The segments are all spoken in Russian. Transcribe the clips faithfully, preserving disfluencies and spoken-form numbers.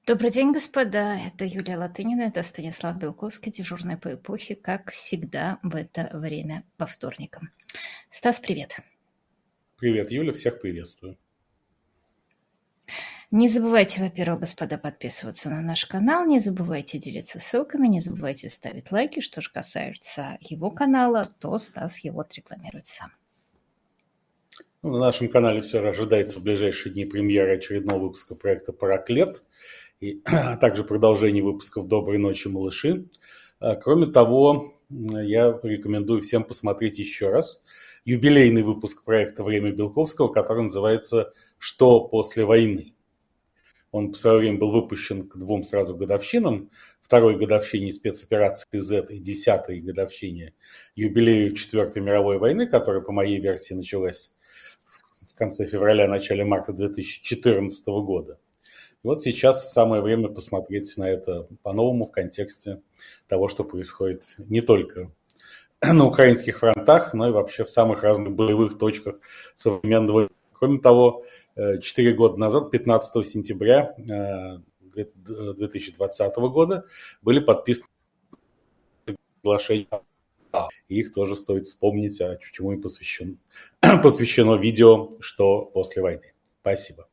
Добрый день, господа. Это Юлия Латынина, это Станислав Белковский, дежурный по эпохе, как всегда в это время по вторникам. Стас, привет. Привет, Юля, всех приветствую. Не забывайте, во-первых, господа, подписываться на наш канал, не забывайте делиться ссылками, не забывайте ставить лайки. Что же касается его канала, то Стас его отрекламирует сам. Ну, на нашем канале все же ожидается в ближайшие дни премьера очередного выпуска проекта «Параклет», и, а также продолжение выпусков «Доброй ночи, малыши». Кроме того, я рекомендую всем посмотреть еще раз юбилейный выпуск проекта «Время Белковского», который называется «Что после войны?». Он в свое время был выпущен к двум сразу годовщинам, второй годовщине спецоперации Z и десятой годовщине юбилею Четвертой мировой войны, которая, по моей версии, началась в конце февраля, начале марта две тысячи четырнадцатого года. И вот сейчас самое время посмотреть на это по-новому в контексте того, что происходит не только на украинских фронтах, но и вообще в самых разных боевых точках современного. Кроме того, четыре года назад, пятнадцатого сентября две тысячи двадцатого года, были подписаны соглашения. Их тоже стоит вспомнить, а чему и посвящено, посвящено видео «Что после войны». Спасибо.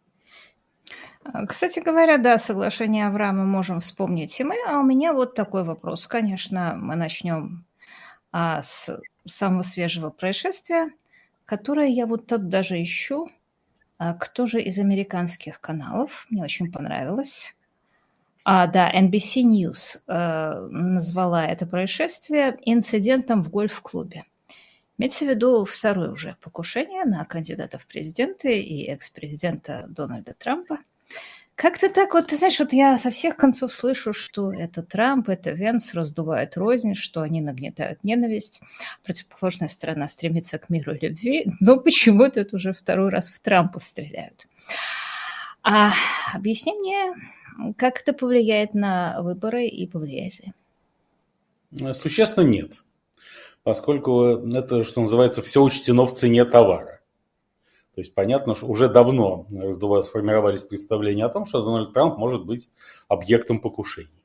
Кстати говоря, да, соглашение Авраама можем вспомнить и мы, а у меня вот такой вопрос. Конечно, мы начнем а, с самого свежего происшествия, которое я вот тут даже ищу. А, кто же из американских каналов? Мне очень понравилось. А, да, эн би си News э, назвала это происшествие инцидентом в гольф-клубе. Имеется в виду второе уже покушение на кандидата в президенты и экс-президента Дональда Трампа. Как-то так вот, ты знаешь, вот я со всех концов слышу, что это Трамп, это Венс раздувают рознь, что они нагнетают ненависть. Противоположная сторона стремится к миру и любви, но почему-то это уже второй раз в Трампа стреляют. А объясни мне, как это повлияет на выборы и повлияет ли? Существенно нет, поскольку это, что называется, все учтено в цене товара. То есть понятно, что уже давно сформировались представления о том, что Дональд Трамп может быть объектом покушений.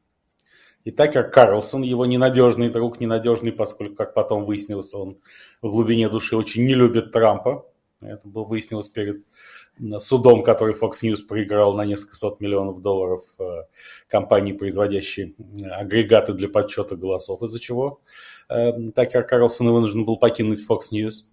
И Такер Карлсон, его ненадежный друг, ненадежный, поскольку, как потом выяснилось, он в глубине души очень не любит Трампа. Это было выяснилось перед судом, который Fox News проиграл на несколько сот миллионов долларов компании, производящей агрегаты для подсчета голосов, из-за чего Такер Карлсон вынужден был покинуть Fox News.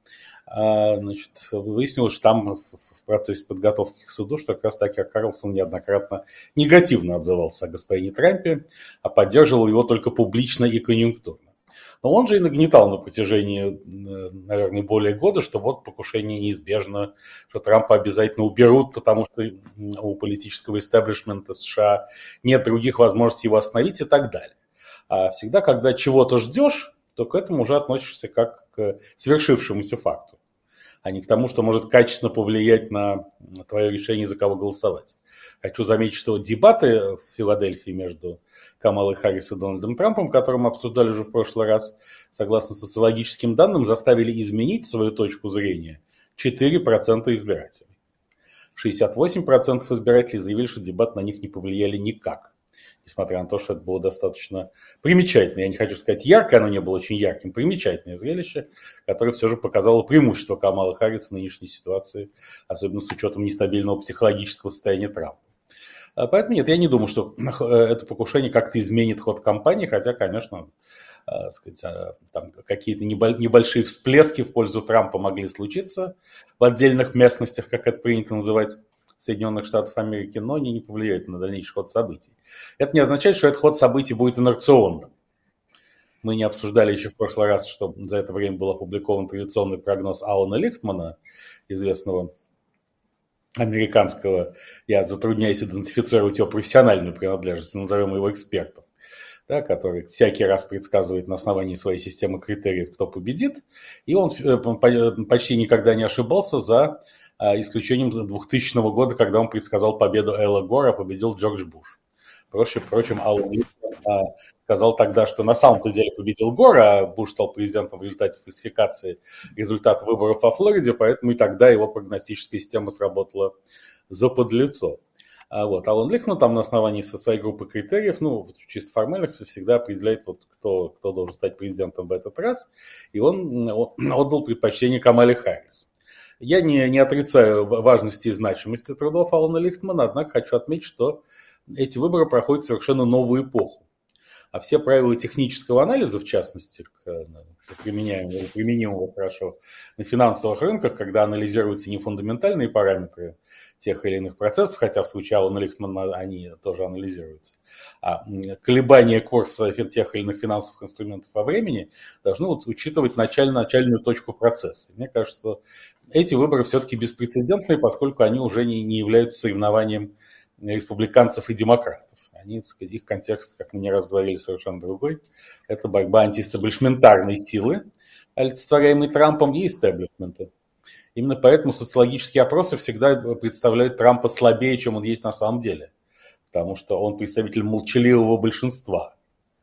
Значит, выяснилось, что там в процессе подготовки к суду, что как раз Такер Карлсон неоднократно негативно отзывался о господине Трампе, а поддерживал его только публично и конъюнктурно. Но он же и нагнетал на протяжении, наверное, более года, что вот покушение неизбежно, что Трампа обязательно уберут, потому что у политического истеблишмента США нет других возможностей его остановить и так далее. А всегда, когда чего-то ждешь, то к этому уже относишься как к свершившемуся факту, а не к тому, что может качественно повлиять на твое решение, за кого голосовать. Хочу заметить, что дебаты в Филадельфии между Камалой Харрис и Дональдом Трампом, которые мы обсуждали уже в прошлый раз, согласно социологическим данным, заставили изменить свою точку зрения четыре процента избирателей. шестьдесят восемь процентов избирателей заявили, что дебаты на них не повлияли никак. Несмотря на то, что это было достаточно примечательно. Я не хочу сказать яркое, оно не было очень ярким. Примечательное зрелище, которое все же показало преимущество Камалы Харрис в нынешней ситуации, особенно с учетом нестабильного психологического состояния Трампа. Поэтому нет, я не думаю, что это покушение как-то изменит ход кампании, хотя, конечно, сказать, там какие-то небольшие всплески в пользу Трампа могли случиться в отдельных местностях, как это принято называть, Соединенных Штатов Америки, но они не повлияют на дальнейший ход событий. Это не означает, что этот ход событий будет инерционным. Мы не обсуждали еще в прошлый раз, что за это время был опубликован традиционный прогноз Алана Лихтмана, известного американского, я затрудняюсь идентифицировать его профессиональную принадлежность, назовем его экспертом, да, который всякий раз предсказывает на основании своей системы критериев, кто победит, и он почти никогда не ошибался, за исключением двухтысячного года, когда он предсказал победу Эла Гора, победил Джордж Буш. Впрочем, Алан Лихтман сказал тогда, что на самом-то деле победил Гор, а Буш стал президентом в результате фальсификации результатов выборов во Флориде, поэтому и тогда его прогностическая система сработала заподлицо. А, вот. Алан Лихтман там на основании со своей группы критериев, ну, чисто формальных, всегда определяет, вот, кто, кто должен стать президентом в этот раз. И он, он отдал предпочтение Камале Харрис. Я не, не отрицаю важности и значимости трудов Алана Лихтмана, однако хочу отметить, что эти выборы проходят в совершенно новую эпоху. А все правила технического анализа, в частности, применяемого, применимого хорошо на финансовых рынках, когда анализируются не фундаментальные параметры тех или иных процессов, хотя в случае Алана Лихтмана они тоже анализируются, а колебания курса тех или иных финансовых инструментов во времени должны вот учитывать началь, начальную точку процесса. Мне кажется, что эти выборы все-таки беспрецедентные, поскольку они уже не, не являются соревнованием республиканцев и демократов. Они, так сказать, их контекст, как мы не раз говорили, совершенно другой. Это борьба антиэстаблишментарной силы, олицетворяемой Трампом, и истеблишмента. Именно поэтому социологические опросы всегда представляют Трампа слабее, чем он есть на самом деле. Потому что он представитель молчаливого большинства.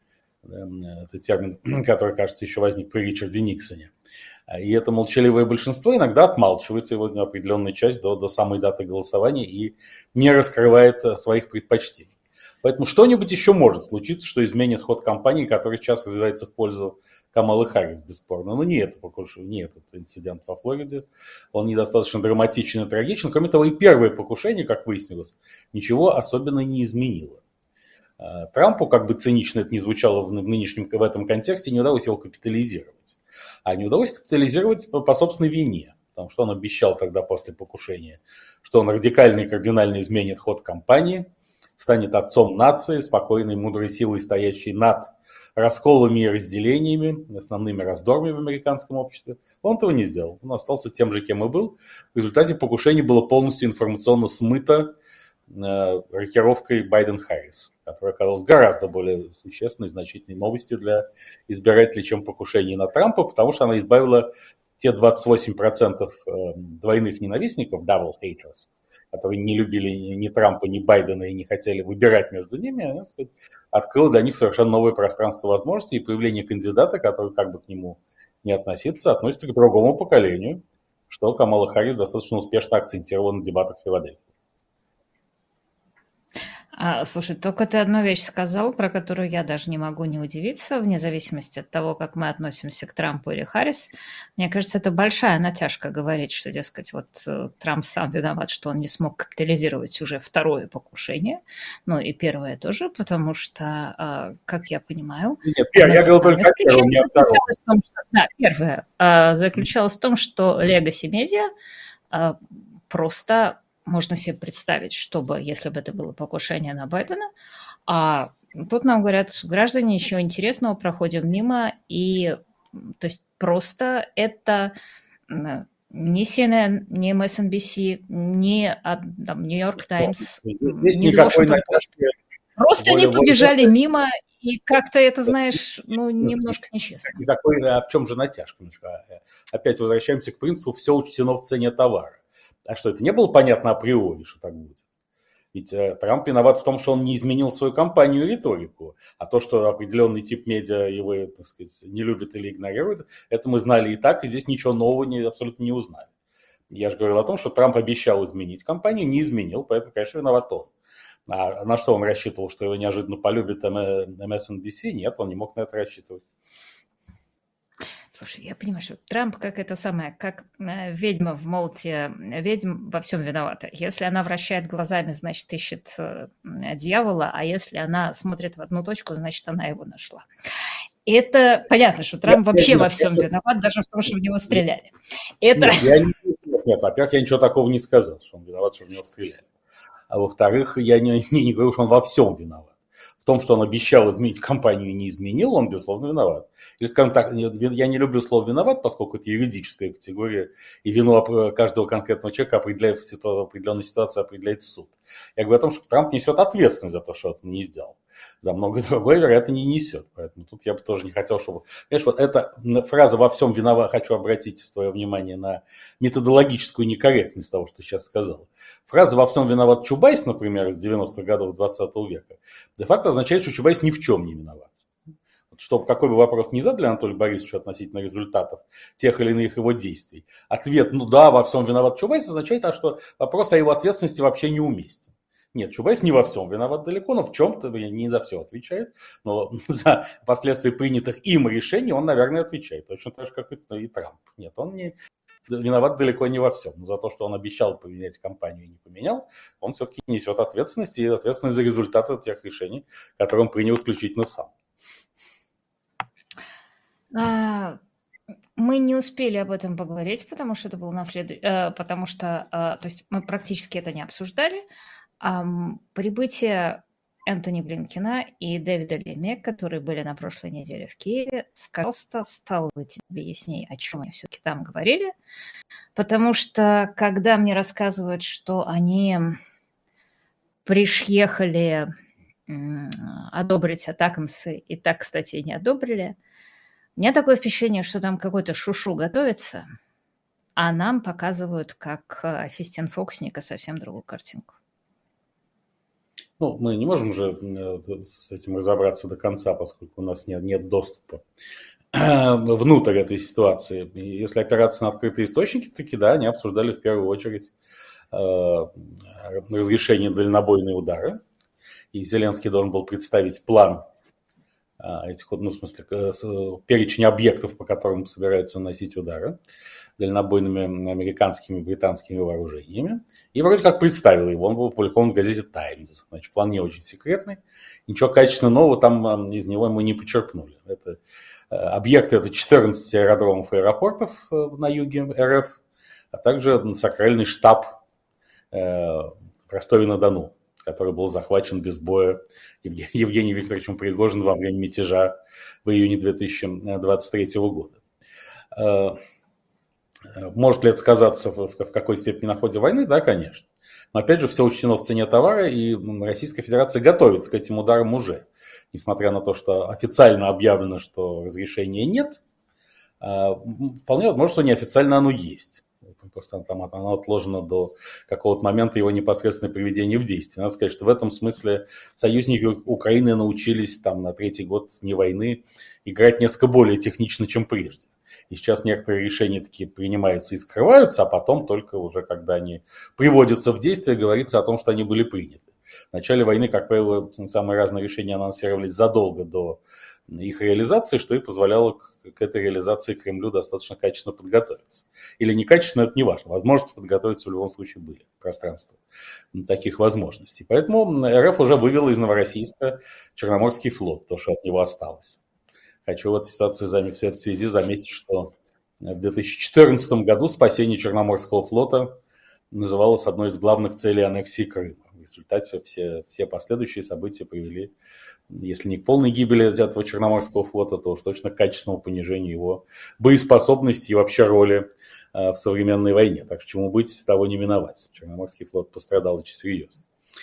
Это термин, который, кажется, еще возник при Ричарде Никсоне. И это молчаливое большинство иногда отмалчивается его определенную часть до, до самой даты голосования и не раскрывает своих предпочтений. Поэтому что-нибудь еще может случиться, что изменит ход кампании, который сейчас развивается в пользу Камалы Харрис, бесспорно. Но не, это, не этот инцидент во Флориде. Он недостаточно драматичен и трагичен. Кроме того, и первое покушение, как выяснилось, ничего особенно не изменило. Трампу, как бы цинично это ни звучало в нынешнем, в этом контексте, не удалось его капитализировать. А не удалось капитализировать по, по собственной вине. Потому что он обещал тогда после покушения, что он радикально и кардинально изменит ход кампании, станет отцом нации, спокойной, мудрой силой, стоящей над расколами и разделениями, основными раздорами в американском обществе. Он этого не сделал. Он остался тем же, кем и был. В результате покушение было полностью информационно смыто э, рокировкой Байден-Харрис, которая оказалась гораздо более существенной, значительной новостью для избирателей, чем покушение на Трампа, потому что она избавила те двадцать восемь процентов э, двойных ненавистников, double haters, которые не любили ни Трампа, ни Байдена и не хотели выбирать между ними, она, так сказать, открыла для них совершенно новое пространство возможностей, и появление кандидата, который, как бы к нему не относиться, относится к другому поколению, что Камала Харрис достаточно успешно акцентировала на дебатах в Филадельфии. А, слушай, только ты одну вещь сказал, про которую я даже не могу не удивиться, вне зависимости от того, как мы относимся к Трампу или Харрис. Мне кажется, это большая натяжка говорить, что, дескать, вот Трамп сам виноват, что он не смог капитализировать уже второе покушение, ну и первое тоже, потому что, как я понимаю... Нет, я, я говорил только о первом, не о втором. Да, первое заключалось в том, что Legacy Media просто... Можно себе представить, чтобы, если бы это было покушение на Байдена, а тут нам говорят, граждане, еще интересного, проходим мимо, и то есть просто это не си эн эн, не эм эс эн би си, не Нью-Йорк Таймс, не Washington Post. Просто они побежали мимо, и как-то это, знаешь, ну, немножко нечестно. Никакой, а в чем же натяжка? Опять возвращаемся к принципу «все учтено в цене товара». А что, это не было понятно априори, что так будет? Ведь э, Трамп виноват в том, что он не изменил свою кампанию и риторику. А то, что определенный тип медиа его, так сказать, не любит или игнорирует, это мы знали и так, и здесь ничего нового не, абсолютно не узнали. Я же говорил о том, что Трамп обещал изменить кампанию, не изменил, поэтому, конечно, виноват он. А на что он рассчитывал, что его неожиданно полюбит эм эс эн би си? Нет, он не мог на это рассчитывать. Слушай, я понимаю, что Трамп как это самое, как ведьма в молоте ведьм во всем виновата. Если она вращает глазами, значит, ищет дьявола, а если она смотрит в одну точку, значит, она его нашла. И это понятно, что Трамп нет, вообще нет, во всем нет, виноват, даже в том, что в него стреляли. Нет, это... я не, нет, нет, во-первых, я ничего такого не сказал, что он виноват, что в него стреляли. А во-вторых, я не, не, не говорю, что он во всем виноват. В том, что он обещал изменить кампанию и не изменил, он, безусловно, виноват. Или, скажем так, я не люблю слово «виноват», поскольку это юридическая категория, и вину каждого конкретного человека определяет в определенной ситуации определяет суд. Я говорю о том, что Трамп несет ответственность за то, что он не сделал. За многое другое, вероятно, не несет. Поэтому тут я бы тоже не хотел, чтобы... Понимаешь, вот эта фраза «во всем виноват», хочу обратить твое внимание на методологическую некорректность того, что ты сейчас сказал. Фраза «во всем виноват Чубайс», например, из девяностых годов двадцатого века, де-факто означает, что Чубайс ни в чем не виноват. Вот чтобы какой бы вопрос ни задали Анатолию Борисовичу относительно результатов тех или иных его действий, ответ «ну да, во всем виноват Чубайс» означает, а что вопрос о его ответственности вообще неуместен. Нет, Чубайс не во всем виноват далеко, но в чем-то не за все отвечает. Но за последствия принятых им решений он, наверное, отвечает. Точно так же, как и, и Трамп. Нет, он не виноват далеко не во всем. Но за то, что он обещал поменять компанию и не поменял, он все-таки несет ответственность и ответственность за результаты тех решений, которые он принял исключительно сам. А, мы не успели об этом поговорить, потому что это было на след... э, потому что, э, то есть мы практически это не обсуждали. А, прибытие Энтони Блинкена и Дэвида Леми, которые были на прошлой неделе в Киеве, просто стало тебе яснее, о чем они все-таки там говорили. Потому что, когда мне рассказывают, что они приехали одобрить атакамсы, и так, кстати, и не одобрили, у меня такое впечатление, что там какой-то шушу готовится, а нам показывают, как ассистент Фоксника, совсем другую картинку. Ну, мы не можем же с этим разобраться до конца, поскольку у нас нет, нет доступа внутрь этой ситуации. И если опираться на открытые источники, таки да, они обсуждали в первую очередь э, разрешение дальнобойные удары. И Зеленский должен был представить план э, этих, ну, в смысле, перечень объектов, по которым собираются наносить удары дальнобойными американскими и британскими вооружениями. И вроде как представил его. Он был опубликован в газете «Таймс». Значит, план не очень секретный. Ничего качественно нового там из него мы не почерпнули. Это, объекты – это четырнадцать аэродромов и аэропортов на юге эр эф, а также сакральный штаб в Ростове-на-Дону, который был захвачен без боя Евгением Викторовичем Пригожиным во время мятежа в июне две тысячи двадцать третьего года. Может ли это сказаться в, в какой степени на ходе войны? Да, конечно. Но опять же, все учтено в цене товара, и Российская Федерация готовится к этим ударам уже. Несмотря на то, что официально объявлено, что разрешения нет, вполне возможно, что неофициально оно есть. Просто там оно отложено до какого-то момента его непосредственного приведения в действие. Надо сказать, что в этом смысле союзники Украины научились там, на третий год не войны играть несколько более технично, чем прежде. И сейчас некоторые решения такие принимаются и скрываются, а потом только уже, когда они приводятся в действие, говорится о том, что они были приняты. В начале войны, как правило, самые разные решения анонсировались задолго до их реализации, что и позволяло к, к этой реализации Кремлю достаточно качественно подготовиться. Или некачественно, это не важно. Возможности подготовиться в любом случае были. Пространство таких возможностей. Поэтому эр эф уже вывела из Новороссийска Черноморский флот, то, что от него осталось. Хочу в этой ситуации, в этой связи заметить, что в две тысячи четырнадцатом году спасение Черноморского флота называлось одной из главных целей аннексии Крыма. В результате все, все последующие события привели, если не к полной гибели этого Черноморского флота, то уж точно к качественному понижению его боеспособности и вообще роли в современной войне. Так что чему быть, того не миновать. Черноморский флот пострадал очень серьезно.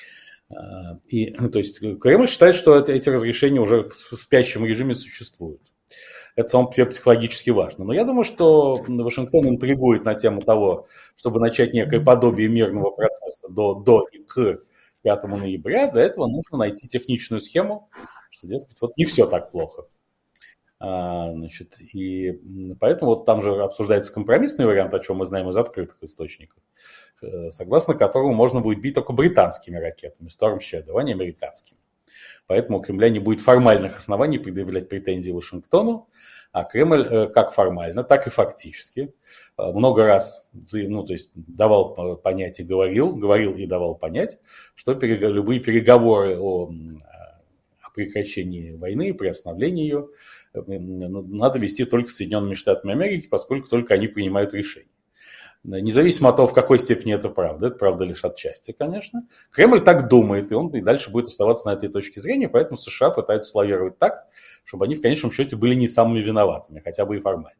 И, то есть Кремль считает, что эти разрешения уже в спящем режиме существуют. Это само по себе психологически важно. Но я думаю, что Вашингтон интригует на тему того, чтобы начать некое подобие мирного процесса до, до и к пятому ноября. Для этого нужно найти техничную схему, что, дескать, вот не все так плохо. А, значит, и поэтому вот там же обсуждается компромиссный вариант, о чем мы знаем из открытых источников, согласно которому можно будет бить только британскими ракетами, Storm Shadow, а не американскими. Поэтому у Кремля не будет формальных оснований предъявлять претензии Вашингтону, а Кремль как формально, так и фактически много раз ну, то есть давал понять и говорил, говорил и давал понять, что перег... любые переговоры о... о прекращении войны и приостановлении ее надо вести только с Соединенными Штатами Америки, поскольку только они принимают решения. Независимо от того, в какой степени это правда, это правда лишь отчасти, конечно. Кремль так думает, и он и дальше будет оставаться на этой точке зрения, поэтому США пытаются лавировать так, чтобы они в конечном счете были не самыми виноватыми, хотя бы и формально.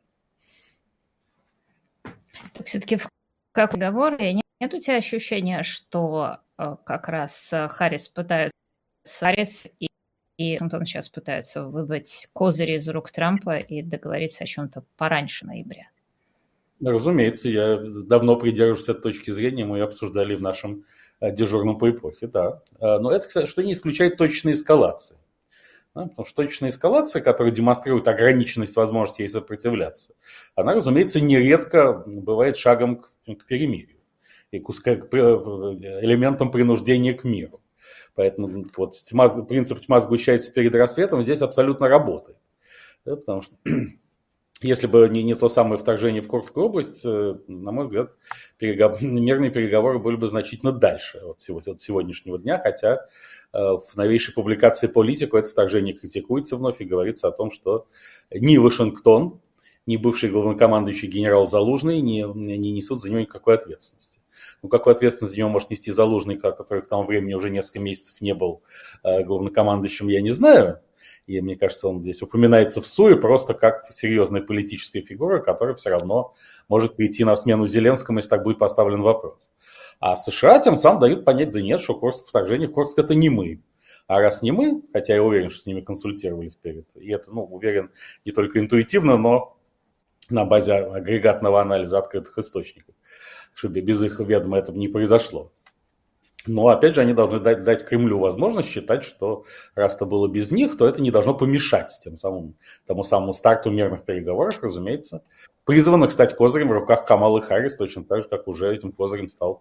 Так все-таки в как договоре нет у тебя ощущения, что как раз Харрис пытается, Харрис и, и Вашингтон сейчас пытаются выбрать козыри из рук Трампа и договориться о чем-то пораньше ноября? Разумеется, я давно придерживаюсь этой точки зрения, мы ее обсуждали в нашем дежурном по эпохе, да. Но это, кстати, что не исключает точечной эскалации. Да, потому что точечная эскалация, которая демонстрирует ограниченность возможностей сопротивляться, она, разумеется, нередко бывает шагом к, к перемирию и к, к элементом принуждения к миру. Поэтому вот тьма, принцип «тьма сгущается перед рассветом» здесь абсолютно работает. Да, потому что если бы не, не то самое вторжение в Курскую область, на мой взгляд, перегов... мирные переговоры были бы значительно дальше от, всего, от сегодняшнего дня, хотя э, в новейшей публикации «Политику» это вторжение критикуется вновь и говорится о том, что ни Вашингтон, ни бывший главнокомандующий генерал Залужный не, не несут за него никакой ответственности. Ну, какую ответственность за него может нести Залужный, который к тому времени уже несколько месяцев не был э, главнокомандующим, я не знаю. И мне кажется, он здесь упоминается в СУе просто как серьезная политическая фигура, которая все равно может прийти на смену Зеленскому, если так будет поставлен вопрос. А США тем самым дают понять, да нет, что Курск, вторжение в Курск это не мы. А раз не мы, хотя я уверен, что с ними консультировались перед, и это, ну, уверен, не только интуитивно, но на базе агрегатного анализа открытых источников, чтобы без их ведома это не произошло. Но, опять же, они должны дать, дать Кремлю возможность считать, что раз это было без них, то это не должно помешать тем самым, тому самому старту мирных переговоров, разумеется, призванных стать козырем в руках Камалы Харрис, точно так же, как уже этим козырем стал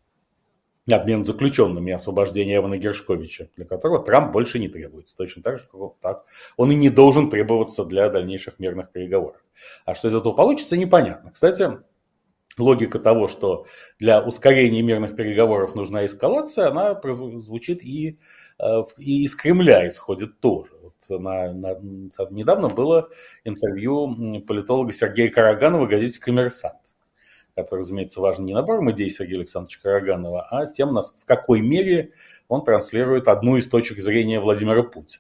обмен заключенными и освобождение Эвана Гершковича, для которого Трамп больше не требуется. Точно так же, как так он и не должен требоваться для дальнейших мирных переговоров. А что из этого получится, непонятно. Кстати, логика того, что для ускорения мирных переговоров нужна эскалация, она звучит и, и из Кремля исходит тоже. Вот на, на, недавно было интервью политолога Сергея Караганова в газете «Коммерсант», который, разумеется, важен не набором идей Сергея Александровича Караганова, а тем, в какой мере он транслирует одну из точек зрения Владимира Путина.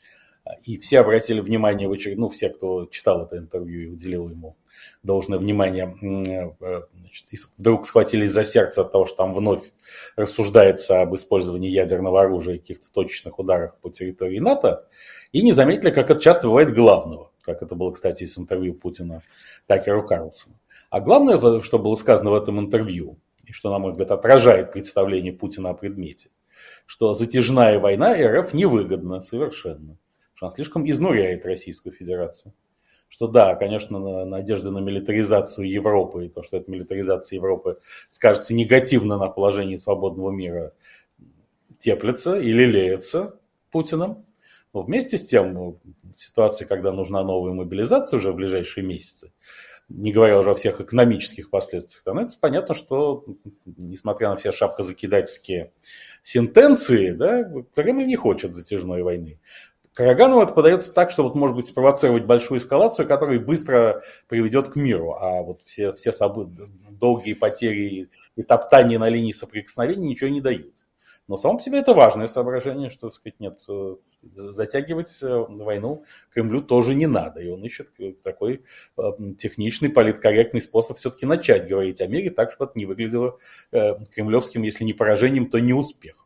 И все обратили внимание, ну, все, кто читал это интервью и уделил ему должное внимание, значит, вдруг схватились за сердце от того, что там вновь рассуждается об использовании ядерного оружия и каких-то точечных ударах по территории НАТО, и не заметили, как это часто бывает, главного, как это было, кстати, из интервью Путина Такеру Карлсону. А главное, что было сказано в этом интервью, и что, на мой взгляд, отражает представление Путина о предмете, что затяжная война РФ невыгодна совершенно, что она слишком изнуряет Российскую Федерацию. Что да, конечно, надежда на милитаризацию Европы и то, что эта милитаризация Европы скажется негативно на положении свободного мира, теплится и лелеется Путиным. Но вместе с тем, в ситуации, когда нужна новая мобилизация уже в ближайшие месяцы, не говоря уже о всех экономических последствиях, становится понятно, что, несмотря на все шапкозакидательские сентенции, да, Кремль не хочет затяжной войны. Караганову это подается так, что вот может быть спровоцировать большую эскалацию, которая быстро приведет к миру, а вот все, все события, долгие потери и топтания на линии соприкосновения ничего не дают. Но само по себе это важное соображение, что, так сказать, нет, затягивать войну Кремлю тоже не надо. И он ищет такой техничный, политкорректный способ все-таки начать говорить о мире так, чтобы это не выглядело кремлевским, если не поражением, то не успехом.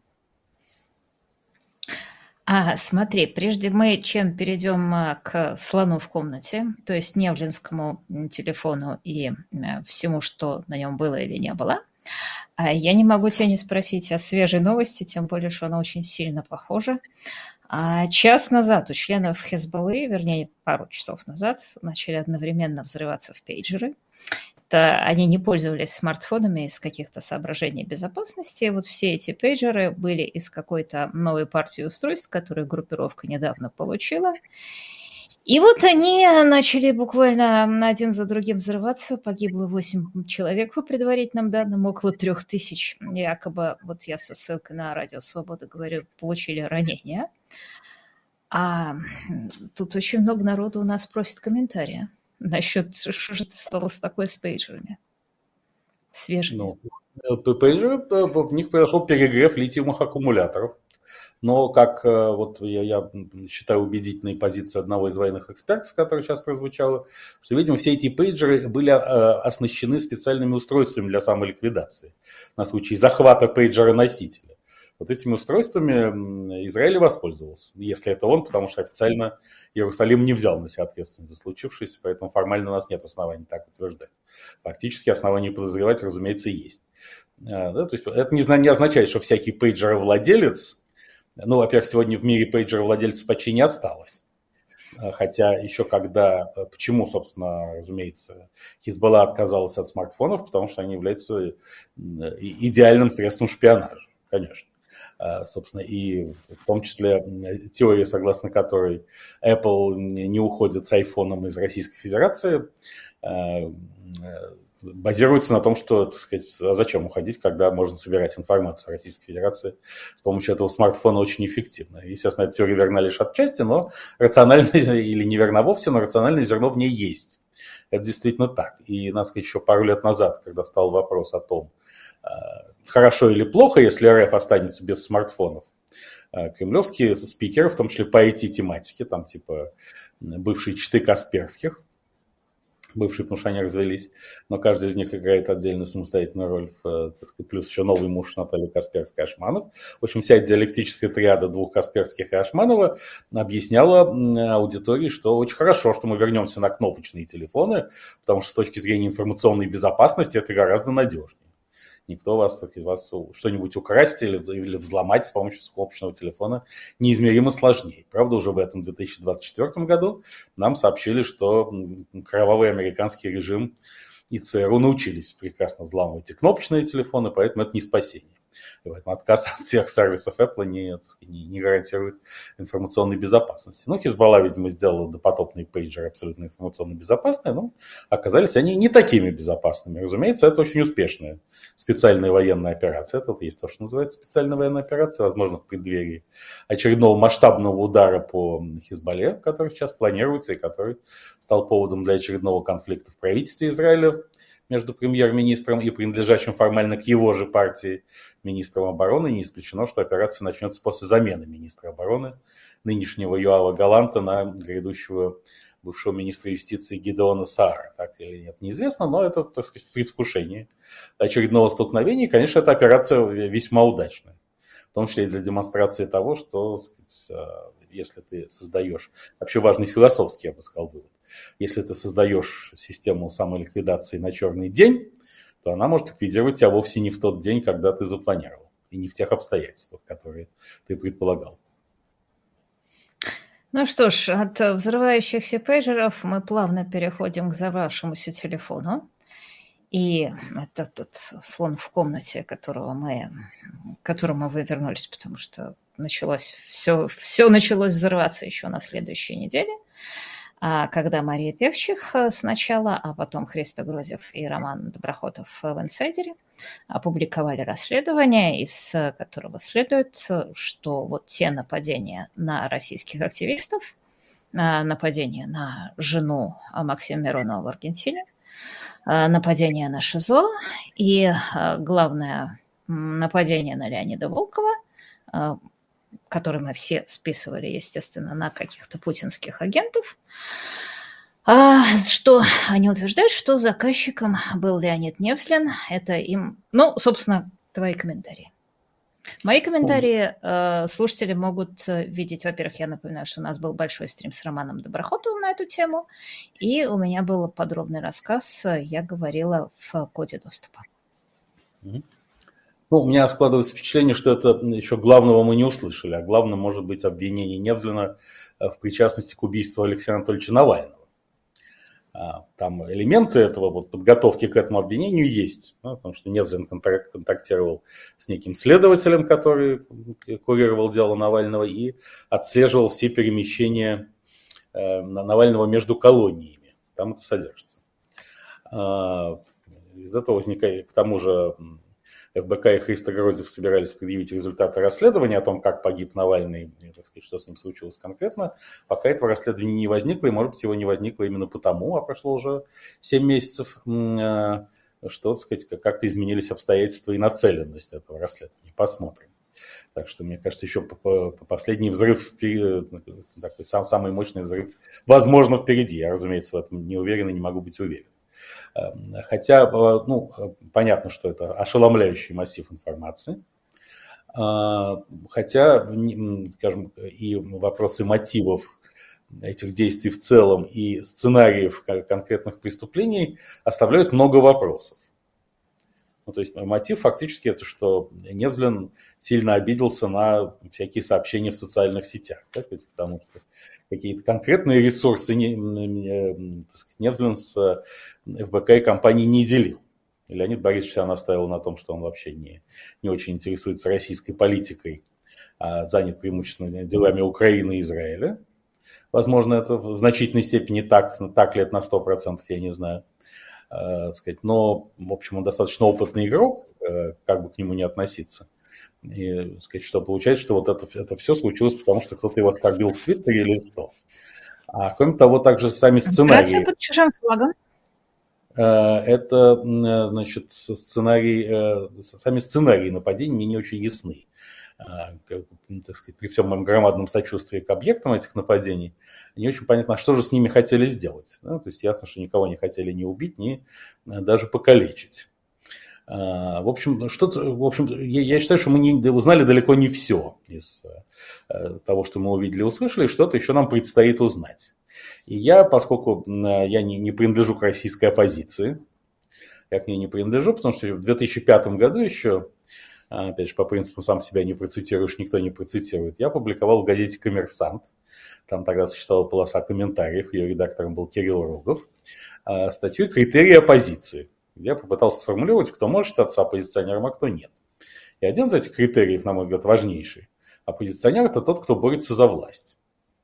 А, смотри, прежде мы чем перейдем к слону в комнате, то есть невлинскому телефону и всему, что на нем было или не было, я не могу тебя не спросить о свежей новости, тем более, что она очень сильно похожа. Час назад у членов Хезболлы, вернее, пару часов назад, начали одновременно взрываться в пейджеры. Это они не пользовались смартфонами из каких-то соображений безопасности. Вот все эти пейджеры были из какой-то новой партии устройств, которую группировка недавно получила. И вот они начали буквально один за другим взрываться. Погибло восемь человек по предварительным данным, около трех тысяч. Якобы, вот я со ссылкой на Радио Свобода говорю, получили ранения. А тут очень много народу у нас просит комментария насчет, что же стало с такой с пейджерами свежими. Ну, пейджеры, в них произошел перегрев литиевых аккумуляторов. Но, как вот я, я считаю убедительной позицию одного из военных экспертов, которая сейчас прозвучала, что, видимо, все эти пейджеры были оснащены специальными устройствами для самоликвидации на случай захвата пейджера-носителя. Вот этими устройствами Израиль воспользовался, если это он, потому что официально Иерусалим не взял на себя ответственность за случившееся, поэтому формально у нас нет оснований так утверждать. Фактически основания подозревать, разумеется, есть. Да, то есть это не, не означает, что всякий пейджер-владелец, ну, во-первых, сегодня в мире пейджер-владельцев почти не осталось. Хотя еще когда, почему, собственно, разумеется, Хизбалла отказалась от смартфонов, потому что они являются идеальным средством шпионажа, конечно. Собственно, и в том числе теория, согласно которой Apple не уходит с айфоном из Российской Федерации, базируется на том, что, так сказать, а зачем уходить, когда можно собирать информацию о Российской Федерации с помощью этого смартфона очень эффективно. Естественно, эта теория верна лишь отчасти, но рациональное или не верна вовсе, но рациональное зерно в ней есть. Это действительно так. И, надо сказать, еще пару лет назад, когда встал вопрос о том, хорошо или плохо, если РФ останется без смартфонов, кремлевские спикеры, в том числе по ай ти-тематике, там типа бывшие читы Касперских, бывшие, потому что они развелись, но каждый из них играет отдельную самостоятельную роль, в, так сказать, плюс еще новый муж Натальи Касперской-Ашманов. В общем, вся эта диалектическая триада двух Касперских и Ашманова объясняла аудитории, что очень хорошо, что мы вернемся на кнопочные телефоны, потому что с точки зрения информационной безопасности это гораздо надежнее. Никто вас, так, вас что-нибудь украсть или, или взломать с помощью кнопочного телефона неизмеримо сложнее. Правда, уже в этом две тысячи двадцать четвёртом году нам сообщили, что кровавый американский режим и ЦРУ научились прекрасно взламывать и кнопочные телефоны, поэтому это не спасение. И поэтому отказ от всех сервисов Apple не, не, не гарантирует информационной безопасности. Ну, Хизбалла, видимо, сделала допотопные пейджеры абсолютно информационно безопасные, но оказались они не такими безопасными. Разумеется, это очень успешная специальная военная операция. Это вот есть то, что называется специальная военная операция, возможно, в преддверии очередного масштабного удара по Хизбалле, который сейчас планируется и который стал поводом для очередного конфликта в правительстве Израиля между премьер-министром и принадлежащим формально к его же партии министром обороны. Не исключено, что операция начнется после замены министра обороны, нынешнего Йоава Галанта, на грядущего бывшего министра юстиции Гидеона Саара. Так или нет, неизвестно, но это, так сказать, в предвкушении очередного столкновения. И, конечно, эта операция весьма удачная. В том числе и для демонстрации того, что, так сказать, если ты создаешь, вообще важный философский, я бы сказал, вывод, если ты создаешь систему самоликвидации на черный день, то она может ликвидировать тебя вовсе не в тот день, когда ты запланировал, и не в тех обстоятельствах, которые ты предполагал. Ну что ж, от взрывающихся пейджеров мы плавно переходим к взорвавшемуся телефону. И это тот слон в комнате, которого мы, к которому вы вернулись, потому что началось, все, все началось взрываться еще на следующей неделе, когда Мария Певчих сначала, а потом Христо Грозев и Роман Доброхотов в инсайдере опубликовали расследование, из которого следует, что вот те нападения на российских активистов, нападение на жену Максима Миронова в Аргентине, нападение на ШИЗО и, главное, нападение на Леонида Волкова, который мы все списывали, естественно, на каких-то путинских агентов, что они утверждают, что заказчиком был Леонид Невзлин. Это им... Ну, собственно, твои комментарии. Мои комментарии э, слушатели могут видеть. Во-первых, я напоминаю, что у нас был большой стрим с Романом Доброхотовым на эту тему, и у меня был подробный рассказ, я говорила в коде доступа. Ну, у меня складывается впечатление, что это еще главного мы не услышали, а главным может быть обвинение Невзлина в причастности к убийству Алексея Анатольевича Навального. Там элементы этого, вот, подготовки к этому обвинению есть, ну, потому что Невзлин контактировал с неким следователем, который курировал дело Навального и отслеживал все перемещения э, Навального между колониями. Там это содержится. А, из этого возникает, к тому же, эф бэ ка и Христо Грозев собирались предъявить результаты расследования о том, как погиб Навальный, и, так сказать, что с ним случилось конкретно. Пока этого расследования не возникло, и, может быть, его не возникло именно потому, а прошло уже семь месяцев, что, так сказать, как-то изменились обстоятельства и нацеленность этого расследования. Посмотрим. Так что, мне кажется, еще по, по последний взрыв, такой сам, самый мощный взрыв, возможно, впереди. Я, разумеется, в этом не уверен и не могу быть уверен. Хотя, ну, понятно, что это ошеломляющий массив информации. Хотя, скажем, и вопросы мотивов этих действий в целом и сценариев конкретных преступлений оставляют много вопросов. Ну, то есть мотив фактически это, что Невзлин сильно обиделся на всякие сообщения в социальных сетях, так ведь, потому что какие-то конкретные ресурсы не, не, так сказать, Невзлин с эф бэ ка и компанией не делил. Леонид Борисович себя наставил на том, что он вообще не, не очень интересуется российской политикой, а занят преимущественно делами Украины и Израиля. Возможно, это в значительной степени так, так ли это на сто процентов, я не знаю. Э, сказать. Но, в общем, он достаточно опытный игрок, э, как бы к нему не относиться. И, сказать, что получается, что вот это, это все случилось, потому что кто-то его оскорбил в Твиттере или что. А кроме того, также сами сценарии. Операция под чужим флагом. Это, значит, сценарий, сами сценарии нападений мне не очень ясны. Так сказать, при всем моем громадном сочувствии к объектам этих нападений, не очень понятно, что же с ними хотели сделать. Да? То есть ясно, что никого не хотели ни убить, ни даже покалечить. В общем, что-то, в общем, я, я считаю, что мы не, узнали далеко не все из того, что мы увидели и услышали, что-то еще нам предстоит узнать. И я, поскольку я не, не принадлежу к российской оппозиции, я к ней не принадлежу, потому что в две тысячи пятом году еще, опять же, по принципу сам себя не процитируешь, никто не процитирует, я публиковал в газете «Коммерсант», там тогда существовала полоса комментариев, ее редактором был Кирилл Рогов, статью «Критерии оппозиции», где я попытался сформулировать, кто может считаться оппозиционером, а кто нет. И один из этих критериев, на мой взгляд, важнейший. Оппозиционер – это тот, кто борется за власть.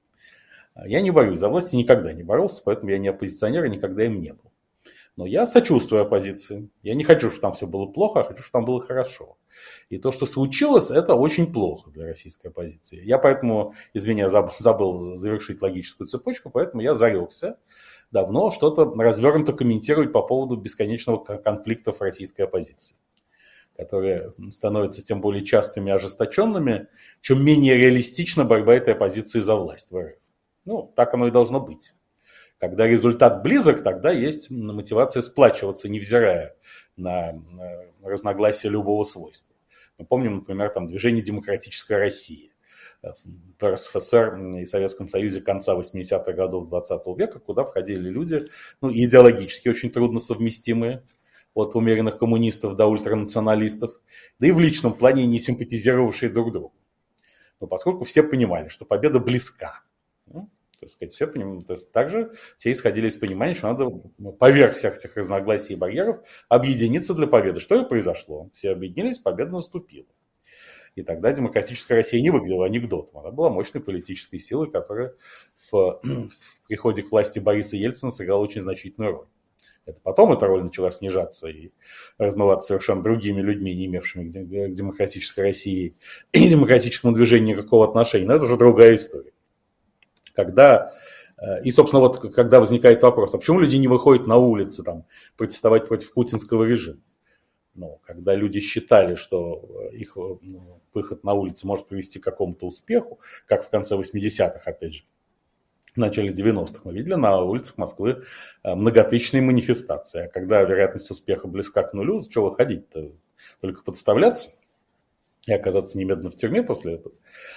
Я не борюсь за власть и никогда не боролся, поэтому я не оппозиционер и никогда им не был. Но я сочувствую оппозиции. Я не хочу, чтобы там все было плохо, а хочу, чтобы там было хорошо. И то, что случилось, это очень плохо для российской оппозиции. Я поэтому, извини, забыл, забыл завершить логическую цепочку, поэтому я зарекся давно что-то развернуто комментировать по поводу бесконечного конфликта в российской оппозиции, которые становятся тем более частыми и ожесточенными, чем менее реалистична борьба этой оппозиции за власть в эр эф. Ну, так оно и должно быть. Когда результат близок, тогда есть мотивация сплачиваться, невзирая на разногласия любого свойства. Мы помним, например, там, движение «Демократическая Россия» в эр эс эф эс эр и Советском Союзе конца восьмидесятых годов двадцатого века, куда входили люди, ну, идеологически очень трудно совместимые, от умеренных коммунистов до ультранационалистов, да и в личном плане не симпатизировавшие друг другу. Но поскольку все понимали, что победа близка, ну, так сказать, все понимали, то есть также все исходили из понимания, что надо поверх всех этих разногласий и барьеров объединиться для победы. Что и произошло. Все объединились, победа наступила. И тогда демократическая Россия не выглядела анекдотом. Она была мощной политической силой, которая в, в приходе к власти Бориса Ельцина сыграла очень значительную роль. Это потом эта роль начала снижаться и размываться совершенно другими людьми, не имевшими к демократической России и демократическому движению никакого отношения. Но это уже другая история. Когда, и, собственно, вот когда возникает вопрос, а почему люди не выходят на улицы там, протестовать против путинского режима? Ну, когда люди считали, что их ну, выход на улицы может привести к какому-то успеху, как в конце восьмидесятых, опять же, в начале девяностых, мы видели на улицах Москвы многотысячные манифестации. А когда вероятность успеха близка к нулю, за что выходить-то? Только подставляться и оказаться немедленно в тюрьме после этого.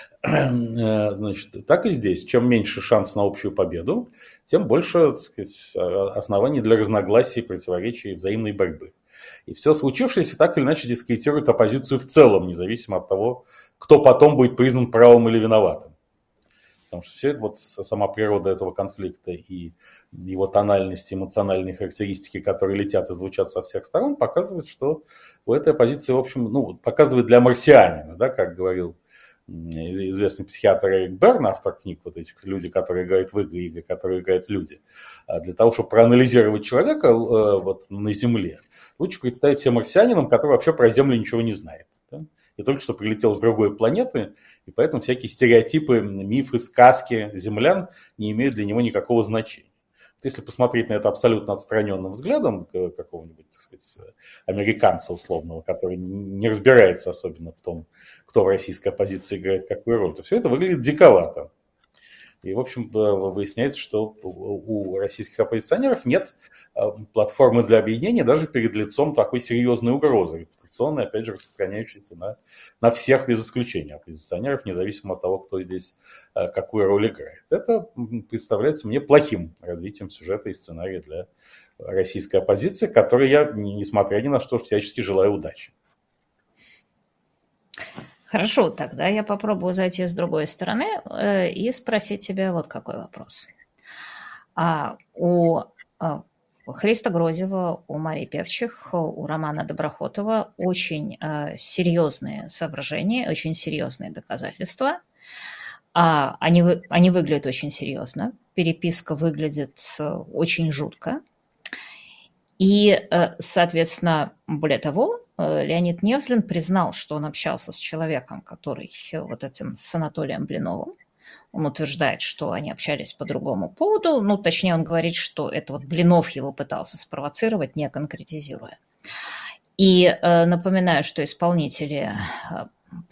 Значит, так и здесь. Чем меньше шанс на общую победу, тем больше, так сказать, оснований для разногласий, противоречий и взаимной борьбы. И все случившееся так или иначе дискредитирует оппозицию в целом, независимо от того, кто потом будет признан правым или виноватым. Потому что все это, вот сама природа этого конфликта и его тональности, эмоциональные характеристики, которые летят и звучат со всех сторон, показывают, что у этой оппозиции, в общем, ну, показывает для марсианина, да, как говорил известный психиатр Эрик Берн, автор книг, вот этих люди, которые играют в игры, игры, которые играют люди. Для того, чтобы проанализировать человека вот, на Земле, лучше представить себе марсианином, который вообще про Землю ничего не знает. Да? И только что прилетел с другой планеты, и поэтому всякие стереотипы, мифы, сказки землян не имеют для него никакого значения. Если посмотреть на это абсолютно отстраненным взглядом какого-нибудь, так сказать, американца условного, который не разбирается особенно в том, кто в российской оппозиции играет какую роль, то все это выглядит диковато. И, в общем, выясняется, что у российских оппозиционеров нет платформы для объединения даже перед лицом такой серьезной угрозы, репутационной, опять же, распространяющейся на, на всех без исключения оппозиционеров, независимо от того, кто здесь какую роль играет. Это представляется мне плохим развитием сюжета и сценария для российской оппозиции, которой я, несмотря ни на что, всячески желаю удачи. Хорошо, тогда я попробую зайти с другой стороны э, и спросить тебя вот какой вопрос. А у а, Христа Грозева, у Марии Певчих, у Романа Доброхотова очень э, серьезные соображения, очень серьезные доказательства. А, они, они выглядят очень серьезно. Переписка выглядит э, очень жутко. И, э, соответственно, более того, э, Леонид Невзлин признал, что он общался с человеком, который э, вот этим, с Анатолием Блиновым. Он утверждает, что они общались по другому поводу. Ну, точнее, он говорит, что это вот Блинов его пытался спровоцировать, не конкретизируя. И э, напоминаю, что исполнители э,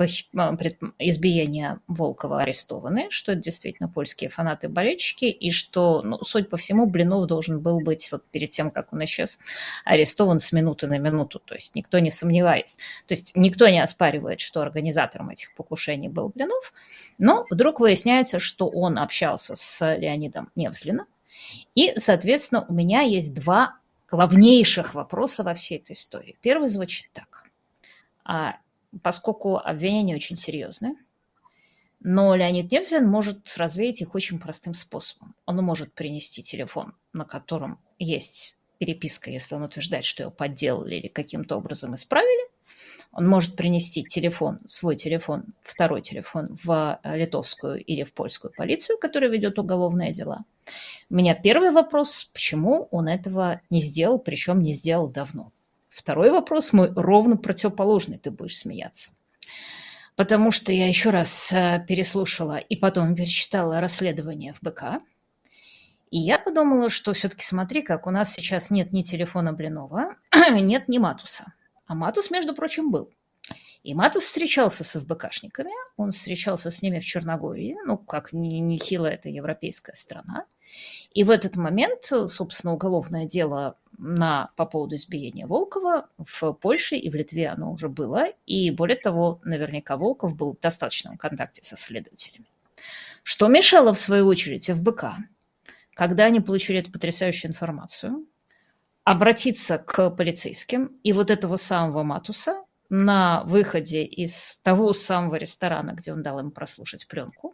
избиения Волкова арестованы, что это действительно польские фанаты-болельщики, и что, ну, судя по всему, Блинов должен был быть вот перед тем, как он исчез, арестован с минуты на минуту. То есть никто не сомневается. То есть никто не оспаривает, что организатором этих покушений был Блинов, но вдруг выясняется, что он общался с Леонидом Невзлиным, и, соответственно, у меня есть два главнейших вопроса во всей этой истории. Первый звучит так. А, поскольку обвинения очень серьезные, но Леонид Невзлин может развеять их очень простым способом. Он может принести телефон, на котором есть переписка, если он утверждает, что его подделали или каким-то образом исправили. Он может принести телефон, свой телефон, второй телефон в литовскую или в польскую полицию, которая ведет уголовные дела. У меня первый вопрос, почему он этого не сделал, причем не сделал давно. Второй вопрос мой ровно противоположный, ты будешь смеяться. Потому что я еще раз переслушала и потом перечитала расследование эф бэ ка, и я подумала, что все-таки смотри, как у нас сейчас нет ни телефона Блинова, нет ни Матуса. А Матус, между прочим, был. И Матус встречался с эф бэ кашниками, он встречался с ними в Черногории, ну, как нехило, это европейская страна. И в этот момент, собственно, уголовное дело на, по поводу избиения Волкова в Польше и в Литве оно уже было. И более того, наверняка Волков был в достаточном контакте со следователями. Что мешало, в свою очередь, эф бэ ка, когда они получили эту потрясающую информацию, обратиться к полицейским и вот этого самого Матуса на выходе из того самого ресторана, где он дал им прослушать пленку,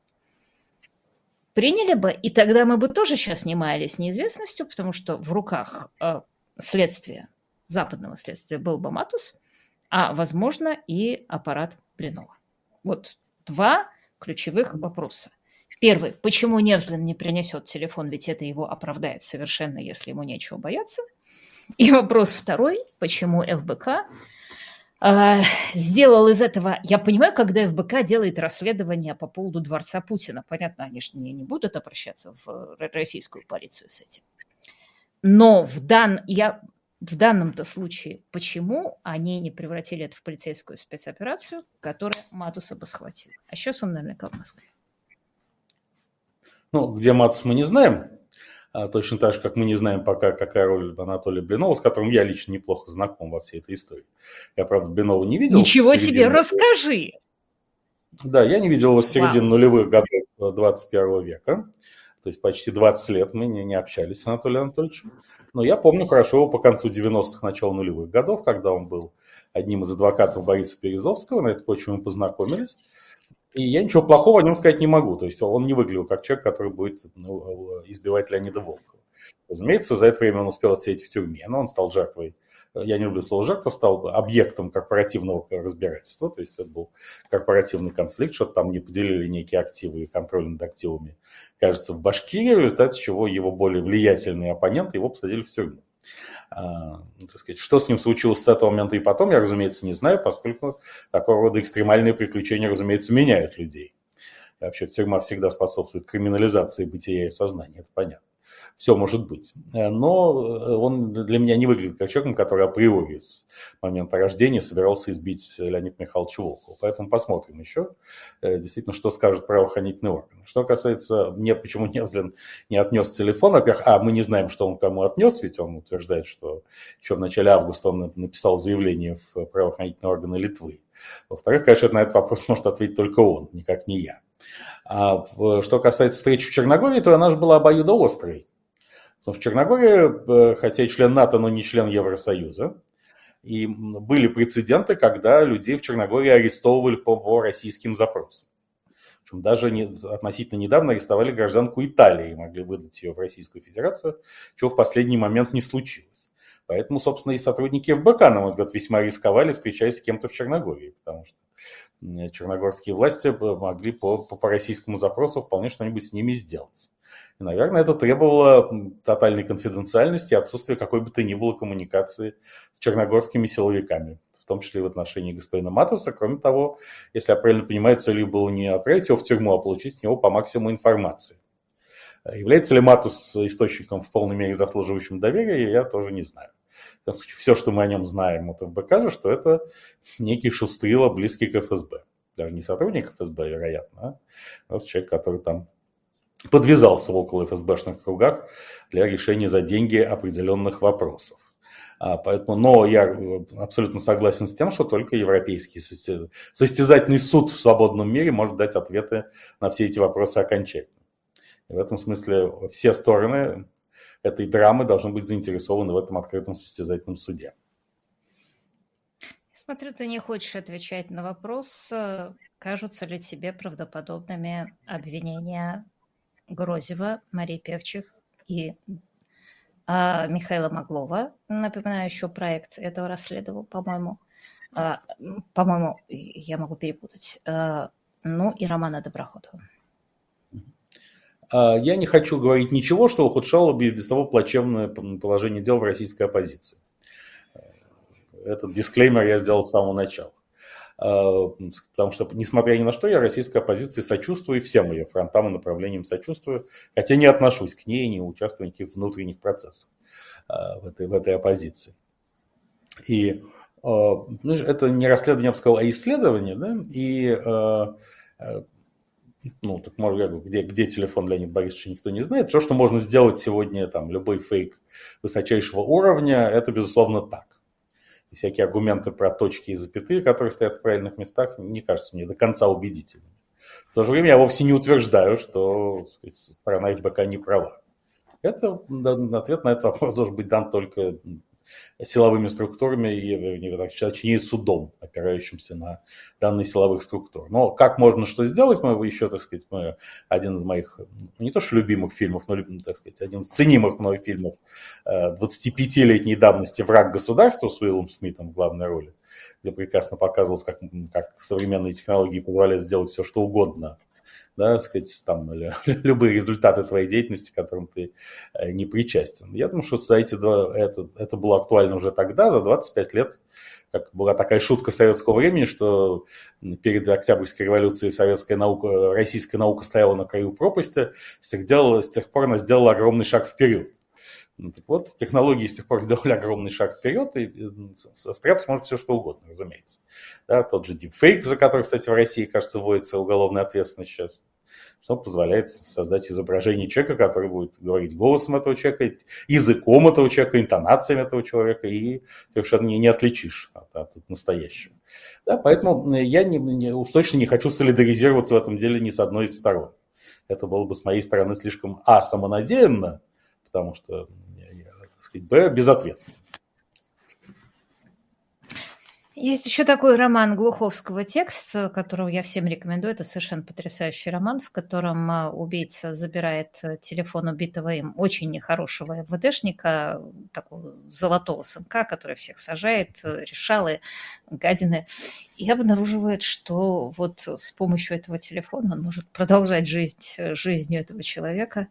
приняли бы, и тогда мы бы тоже сейчас не маялись неизвестностью, потому что в руках э, следствия, западного следствия был бы Матус, а, возможно, и аппарат Блинова. Вот два ключевых вопроса. Первый, почему Невзлин не принесет телефон, ведь это его оправдает совершенно, если ему нечего бояться. И вопрос второй, почему эф бэ ка э, сделал из этого... Я понимаю, когда эф бэ ка делает расследование по поводу дворца Путина. Понятно, они же не, не будут обращаться в российскую полицию с этим. Но в, дан... Я... в данном-то случае, почему они не превратили это в полицейскую спецоперацию, которая Матуса бы схватила? А сейчас он наверняка в Москве. Ну, где Матус, мы не знаем. А, точно так же, как мы не знаем пока, какая роль Анатолия Блинова, с которым я лично неплохо знаком во всей этой истории. Я, правда, Блинова не видел. Ничего себе, расскажи! Да, я не видел его с середины Вау. нулевых годов двадцать первого века. То есть почти двадцать лет мы не, не общались с Анатолием Анатольевичем. Но я помню хорошо его по концу девяностых, начало нулевых годов, когда он был одним из адвокатов Бориса Березовского. На этой почве мы познакомились. И я ничего плохого о нем сказать не могу. То есть он не выглядел как человек, который будет ну, избивать Леонида Волкова. Разумеется, за это время он успел отсидеть в тюрьме, но он стал жертвой. Я не люблю слово «жертва», стал объектом корпоративного разбирательства. То есть это был корпоративный конфликт, что-то там не поделили некие активы и контроль над активами, кажется, в Башкирии, в результате чего его более влиятельные оппоненты его посадили в тюрьму. А, так сказать, что с ним случилось с этого момента и потом, я, разумеется, не знаю, поскольку такого рода экстремальные приключения, разумеется, меняют людей. И вообще тюрьма всегда способствует криминализации бытия и сознания, это понятно. Все может быть. Но он для меня не выглядит как человеком, который априори с момента рождения собирался избить Леонида Михайловича Волкова. Поэтому посмотрим еще, действительно, что скажут правоохранительные органы. Что касается, мне почему Невзлин не отнес телефон, во-первых, а мы не знаем, что он кому отнес, ведь он утверждает, что еще в начале августа он написал заявление в правоохранительные органы Литвы. Во-вторых, конечно, на этот вопрос может ответить только он, никак не я. А что касается встречи в Черногории, то она же была обоюдоострой. Потому что Черногория, хотя и член НАТО, но не член Евросоюза. И были прецеденты, когда людей в Черногории арестовывали по, по российским запросам. Причем даже не, относительно недавно арестовали гражданку Италии, могли выдать ее в Российскую Федерацию, чего в последний момент не случилось. Поэтому, собственно, и сотрудники эф бэ ка, на мой взгляд, весьма рисковали, встречаясь с кем-то в Черногории, потому что черногорские власти могли по, по, по российскому запросу вполне что-нибудь с ними сделать. И, наверное, это требовало тотальной конфиденциальности и отсутствия какой бы то ни было коммуникации с черногорскими силовиками, в том числе и в отношении господина Матуса. Кроме того, если я правильно понимаю, целью было не отправить его в тюрьму, а получить с него по максимуму информации. Является ли Матус источником в полной мере заслуживающим доверия, я тоже не знаю. В случае, все, что мы о нем знаем от эф бэ ка, что это некий шустрила, близкий к эф эс бэ. Даже не сотрудник эф эс бэ, вероятно, а просто человек, который там подвязался около эф эс бэшных кругах для решения за деньги определенных вопросов. А, поэтому, но я абсолютно согласен с тем, что только европейский состязательный суд в свободном мире может дать ответы на все эти вопросы окончательно. И в этом смысле все стороны этой драмы должны быть заинтересованы в этом открытом состязательном суде. Смотрю, ты не хочешь отвечать на вопрос, кажутся ли тебе правдоподобными обвинения Грозева, Марии Певчих и а, Михаила Маглова. Напоминаю, еще проект этого расследовал, по-моему. А, по-моему, я могу перепутать. А, ну и Романа Доброходова. Я не хочу говорить ничего, что ухудшало бы без того плачевное положение дел в российской оппозиции. Этот дисклеймер я сделал с самого начала. Потому что, несмотря ни на что, я российской оппозиции сочувствую, всем ее фронтам и направлениям сочувствую, хотя не отношусь к ней, не участвую в никаких внутренних процессах в этой, в этой оппозиции. И это не расследование, я бы сказал, а исследование, да, и... Ну, так можно, я говорю, где, где телефон Леонида Борисовича, никто не знает. То, что можно сделать сегодня, там, любой фейк высочайшего уровня, это, безусловно, так. И всякие аргументы про точки и запятые, которые стоят в правильных местах, не кажутся мне до конца убедительными. В то же время я вовсе не утверждаю, что, так сказать, сторона эф бэ ка не права. Это, ответ на этот вопрос должен быть дан только силовыми структурами, и, точнее, судом, опирающимся на данные силовых структур. Но как можно что сделать, мы еще, так сказать, мы, один из моих, не то что любимых фильмов, но, так сказать, один из ценимых мной фильмов двадцатипятилетней давности «Враг государства» с Уиллом Смитом в главной роли, где прекрасно показывалось, как, как современные технологии позволяют сделать все, что угодно, да, так сказать, там, любые результаты твоей деятельности, к которым ты не причастен. Я думаю, что за эти два, это, это было актуально уже тогда, за двадцать пять лет, как была такая шутка советского времени, что перед Октябрьской революцией советская наука, российская наука стояла на краю пропасти, с тех, дел, с тех пор она сделала огромный шаг вперед. Ну, так вот, технологии с тех пор сделали огромный шаг вперед, и состряпать может все что угодно, разумеется. Да, тот же дипфейк, за который, кстати, в России, кажется, вводится уголовная ответственность сейчас, что позволяет создать изображение человека, который будет говорить голосом этого человека, языком этого человека, интонациями этого человека, и совершенно не, не отличишь от, от настоящего. Да, поэтому я не, не, уж точно не хочу солидаризироваться в этом деле ни с одной из сторон. Это было бы с моей стороны слишком а. самонадеянно, потому что, так сказать, б. безответственно. Есть еще такой роман Глуховского «Текст», которого я всем рекомендую. Это совершенно потрясающий роман, в котором убийца забирает телефон убитого им очень нехорошего эм вэ дэшника, такого золотого сынка, который всех сажает, решалы, гадины, и обнаруживает, что вот с помощью этого телефона он может продолжать жизнь жизнью этого человека.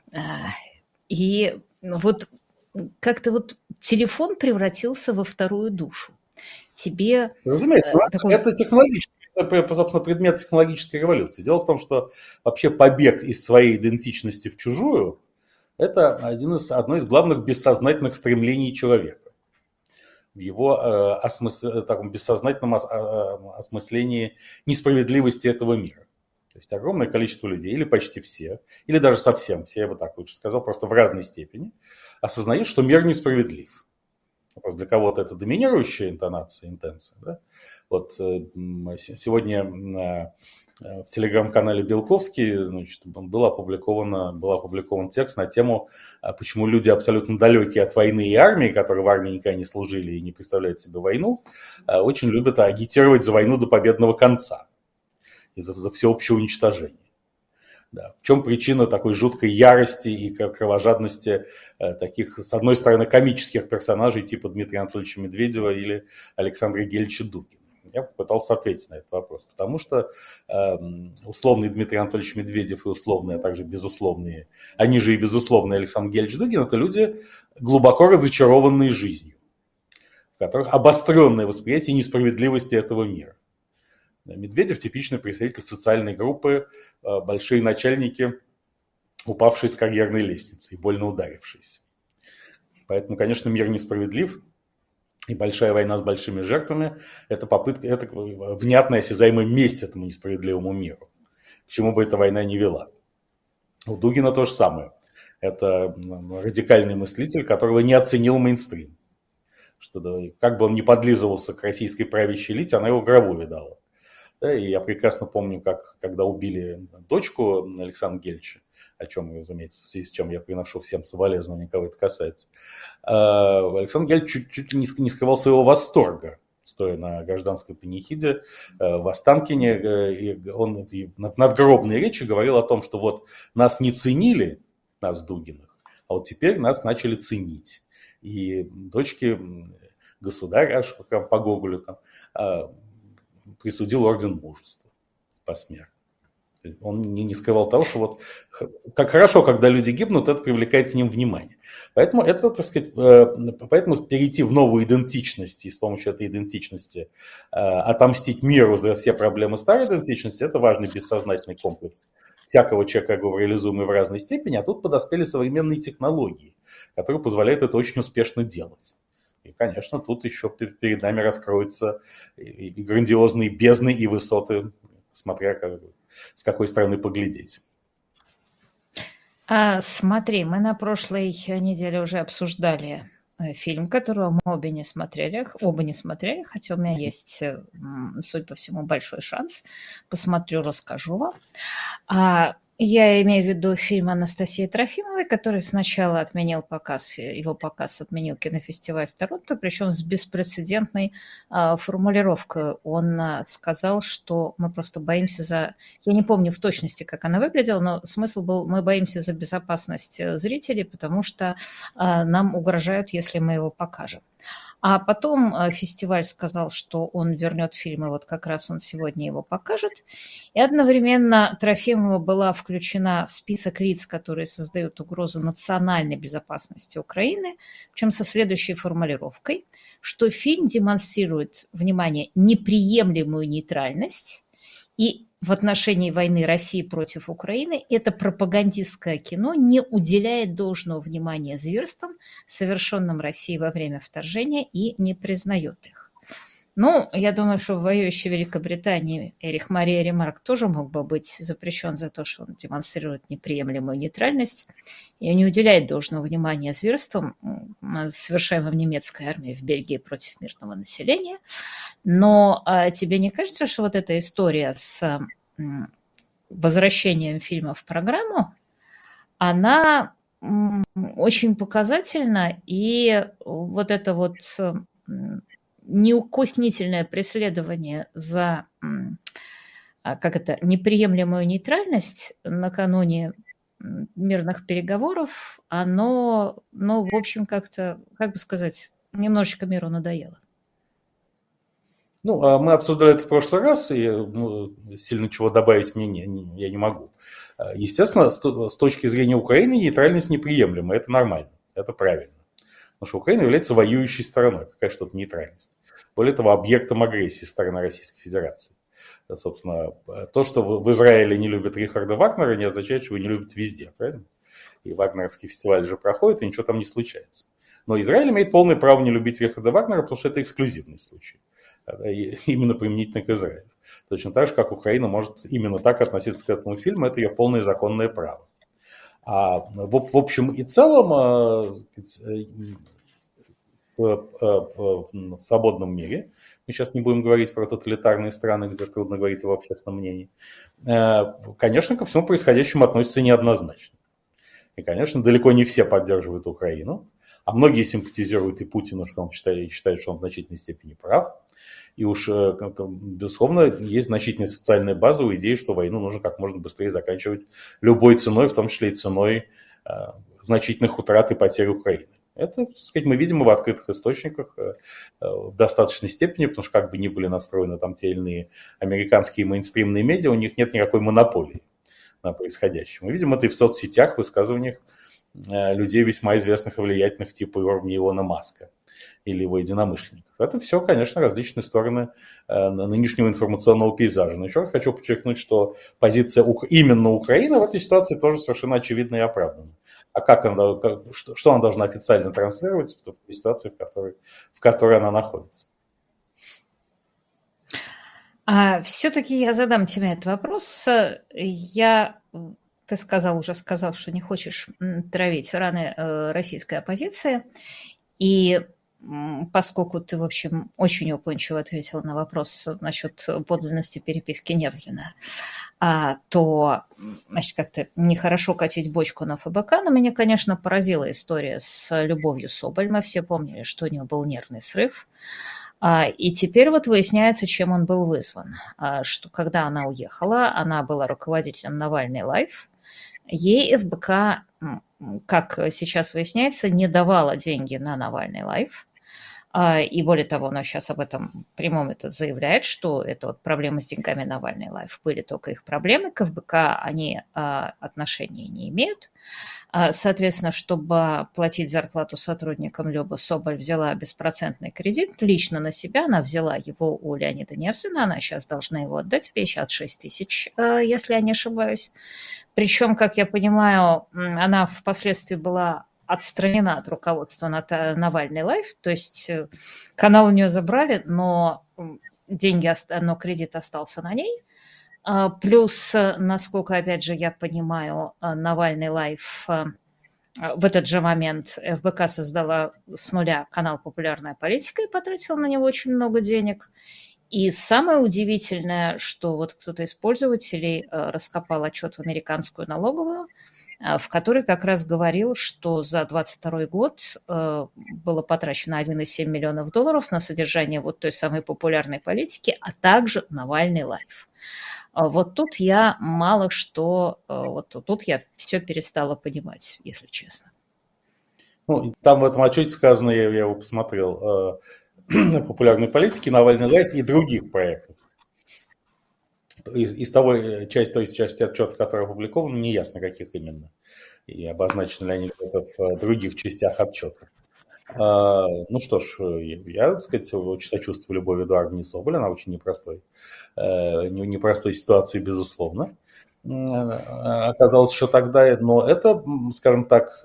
И вот как-то вот телефон превратился во вторую душу. Тебе... Разумеется, э, такой... это технологический, это, собственно, предмет технологической революции. Дело в том, что вообще побег из своей идентичности в чужую – это один из, одно из главных бессознательных стремлений человека. В его э, осмысл... таком бессознательном ос... осмыслении несправедливости этого мира. То есть огромное количество людей, или почти все, или даже совсем все, я бы так лучше сказал, просто в разной степени, осознают, что мир несправедлив. Просто для кого-то это доминирующая интонация, интенция. Да? Вот сегодня в телеграм-канале Белковский, значит, был опубликован, был опубликован текст на тему, почему люди абсолютно далекие от войны и армии, которые в армии никогда не служили и не представляют себе войну, очень любят агитировать за войну до победного конца. и за, за всеобщее уничтожение. Да. В чем причина такой жуткой ярости и кровожадности э, таких, с одной стороны, комических персонажей типа Дмитрия Анатольевича Медведева или Александра Гельевича Дугина? Я попытался ответить на этот вопрос, потому что э, условный Дмитрий Анатольевич Медведев и условные, а также безусловные, они же и безусловные Александр Гельевич Дугин, это люди, глубоко разочарованные жизнью, в которых обостренное восприятие несправедливости этого мира. Медведев – типичный представитель социальной группы, большие начальники, упавшие с карьерной лестницы и больно ударившиеся. Поэтому, конечно, мир несправедлив, и большая война с большими жертвами – это попытка, это внятная осязаемая месть этому несправедливому миру, к чему бы эта война ни вела. У Дугина то же самое. Это радикальный мыслитель, которого не оценил мейнстрим. Что, как бы он ни подлизывался к российской правящей элите, она его в гробу видала. Да, и я прекрасно помню, как, когда убили дочку Александра Гельевича, о чем, разумеется, в связи с чем я приношу всем соболезнования, кого это касается, Александр Гельевич чуть, чуть ли не скрывал своего восторга, стоя на гражданской панихиде в Останкине. И он в надгробной речи говорил о том, что вот нас не ценили, нас, Дугиных, а вот теперь нас начали ценить. И дочке государя, аж по Гоголю там, присудил орден мужества посмертно. Он не, не скрывал того, что вот как хорошо, когда люди гибнут, это привлекает к ним внимание. Поэтому это, так сказать, поэтому перейти в новую идентичность и с помощью этой идентичности отомстить миру за все проблемы старой идентичности, это важный бессознательный комплекс всякого человека, реализуемый в разной степени, а тут подоспели современные технологии, которые позволяют это очень успешно делать. И, конечно, тут еще перед нами раскроются и грандиозные бездны и высоты, смотря как, с какой стороны поглядеть. А, смотри, мы на прошлой неделе уже обсуждали фильм, которого мы обе не смотрели, оба не смотрели, хотя у меня есть, судя по всему, большой шанс. Посмотрю, расскажу вам. А, я имею в виду фильм Анастасии Трофимовой, который сначала отменил показ, его показ отменил кинофестиваль в Торонто, причем с беспрецедентной а, формулировкой. Он а, сказал, что мы просто боимся за... Я не помню в точности, как она выглядела, но смысл был, мы боимся за безопасность зрителей, потому что а, нам угрожают, если мы его покажем. А потом фестиваль сказал, что он вернет фильм, и вот как раз он сегодня его покажет. И одновременно Трофимова была включена в список лиц, которые создают угрозу национальной безопасности Украины, причем со следующей формулировкой, что фильм демонстрирует, внимание, неприемлемую нейтральность и в отношении войны России против Украины это пропагандистское кино не уделяет должного внимания зверствам, совершенным Россией во время вторжения, и не признает их. Ну, я думаю, что в воюющей Великобритании Эрих Мария Ремарк тоже мог бы быть запрещен за то, что он демонстрирует неприемлемую нейтральность и не уделяет должного внимания зверствам, совершаемым немецкой армией в Бельгии против мирного населения. Но а, тебе не кажется, что вот эта история с м, возвращением фильма в программу, она м, очень показательна, и вот это вот м, неукоснительное преследование за м, как это, неприемлемую нейтральность накануне мирных переговоров, оно, ну, в общем, как-то, как бы сказать, немножечко миру надоело. Ну, мы обсуждали это в прошлый раз, и ну, сильно чего добавить мне не, я не могу. Естественно, с точки зрения Украины нейтральность неприемлема, это нормально, это правильно. Потому что Украина является воюющей стороной, какая же тут нейтральность. Более того, объектом агрессии стороны Российской Федерации. Собственно, то, что в Израиле не любят Рихарда Вагнера, не означает, что его не любят везде, правильно? И вагнеровский фестиваль же проходит, и ничего там не случается. Но Израиль имеет полное право не любить Рихарда Вагнера, потому что это эксклюзивный случай. Именно применительно к Израилю. Точно так же, как Украина может именно так относиться к этому фильму, это ее полное законное право. А в, в общем и целом в, в, в свободном мире, мы сейчас не будем говорить про тоталитарные страны, где трудно говорить об общественном мнении, конечно, ко всему происходящему относятся неоднозначно. И, конечно, далеко не все поддерживают Украину, а многие симпатизируют и Путину, что он считает, считает, что он в значительной степени прав. И уж, безусловно, есть значительная социальная база у идеи, что войну нужно как можно быстрее заканчивать любой ценой, в том числе и ценой значительных утрат и потерь Украины. Это, так сказать, мы видим в открытых источниках в достаточной степени, потому что как бы ни были настроены там те или иные американские мейнстримные медиа, у них нет никакой монополии на происходящее. Мы видим это и в соцсетях, в высказываниях людей весьма известных и влиятельных типа уровня Илона Маска или его единомышленников. Это все, конечно, различные стороны нынешнего информационного пейзажа. Но еще раз хочу подчеркнуть, что позиция именно Украины в этой ситуации тоже совершенно очевидна и оправдана. А как она, как, что, что она должна официально транслировать в той ситуации, в которой, в которой она находится? А все-таки я задам тебе этот вопрос. Я, ты сказал, уже сказал, что не хочешь травить раны российской оппозиции. И поскольку ты, в общем, очень уклончиво ответил на вопрос насчет подлинности переписки Невзлина, а, то, значит, как-то нехорошо катить бочку на ФБК. Но меня, конечно, поразила история с Любовью Соболь. Мы все помнили, что у нее был нервный срыв. А, и теперь вот выясняется, чем он был вызван. А, что когда она уехала, она была руководителем Навальный Лайф. Ей ФБК, как сейчас выясняется, не давала деньги на Навальный Лайф. И более того, она сейчас об этом прямом это заявляет, что это вот проблемы с деньгами Навальный Лайф были только их проблемы, к ФБК они а, отношения не имеют. А, соответственно, чтобы платить зарплату сотрудникам, Люба Соболь взяла беспроцентный кредит лично на себя, она взяла его у Леонида Невзлина, она сейчас должна его отдать, пятьдесят шесть тысяч, если я не ошибаюсь. Причем, как я понимаю, она впоследствии была отстранена от руководства Навальный Лайф, то есть канал у нее забрали, но деньги, но кредит остался на ней. Плюс, насколько, опять же, я понимаю, Навальный Лайф в этот же момент ФБК создала с нуля канал «Популярная политика» и потратила на него очень много денег. И самое удивительное, что вот кто-то из пользователей раскопал отчет в американскую налоговую, в который как раз говорил, что за двадцать второй год э, было потрачено один целых семь десятых миллионов долларов на содержание вот той самой популярной политики, а также Навальный Лайф. Вот тут я мало что, вот тут я все перестала понимать, если честно. Ну, там в этом отчете сказано, я, я его посмотрел, э, популярной политики, Навальный Лайф и других проектов. Из, из того части, той части отчета, которая опубликована, не ясно, каких именно. И обозначены ли они где-то в других частях отчета. А, ну что ж, я, так сказать, очень сочувствую Любови Эдуардовне Соболь, она в очень непростой, непростой ситуации, безусловно, оказалась еще тогда. Но это, скажем так,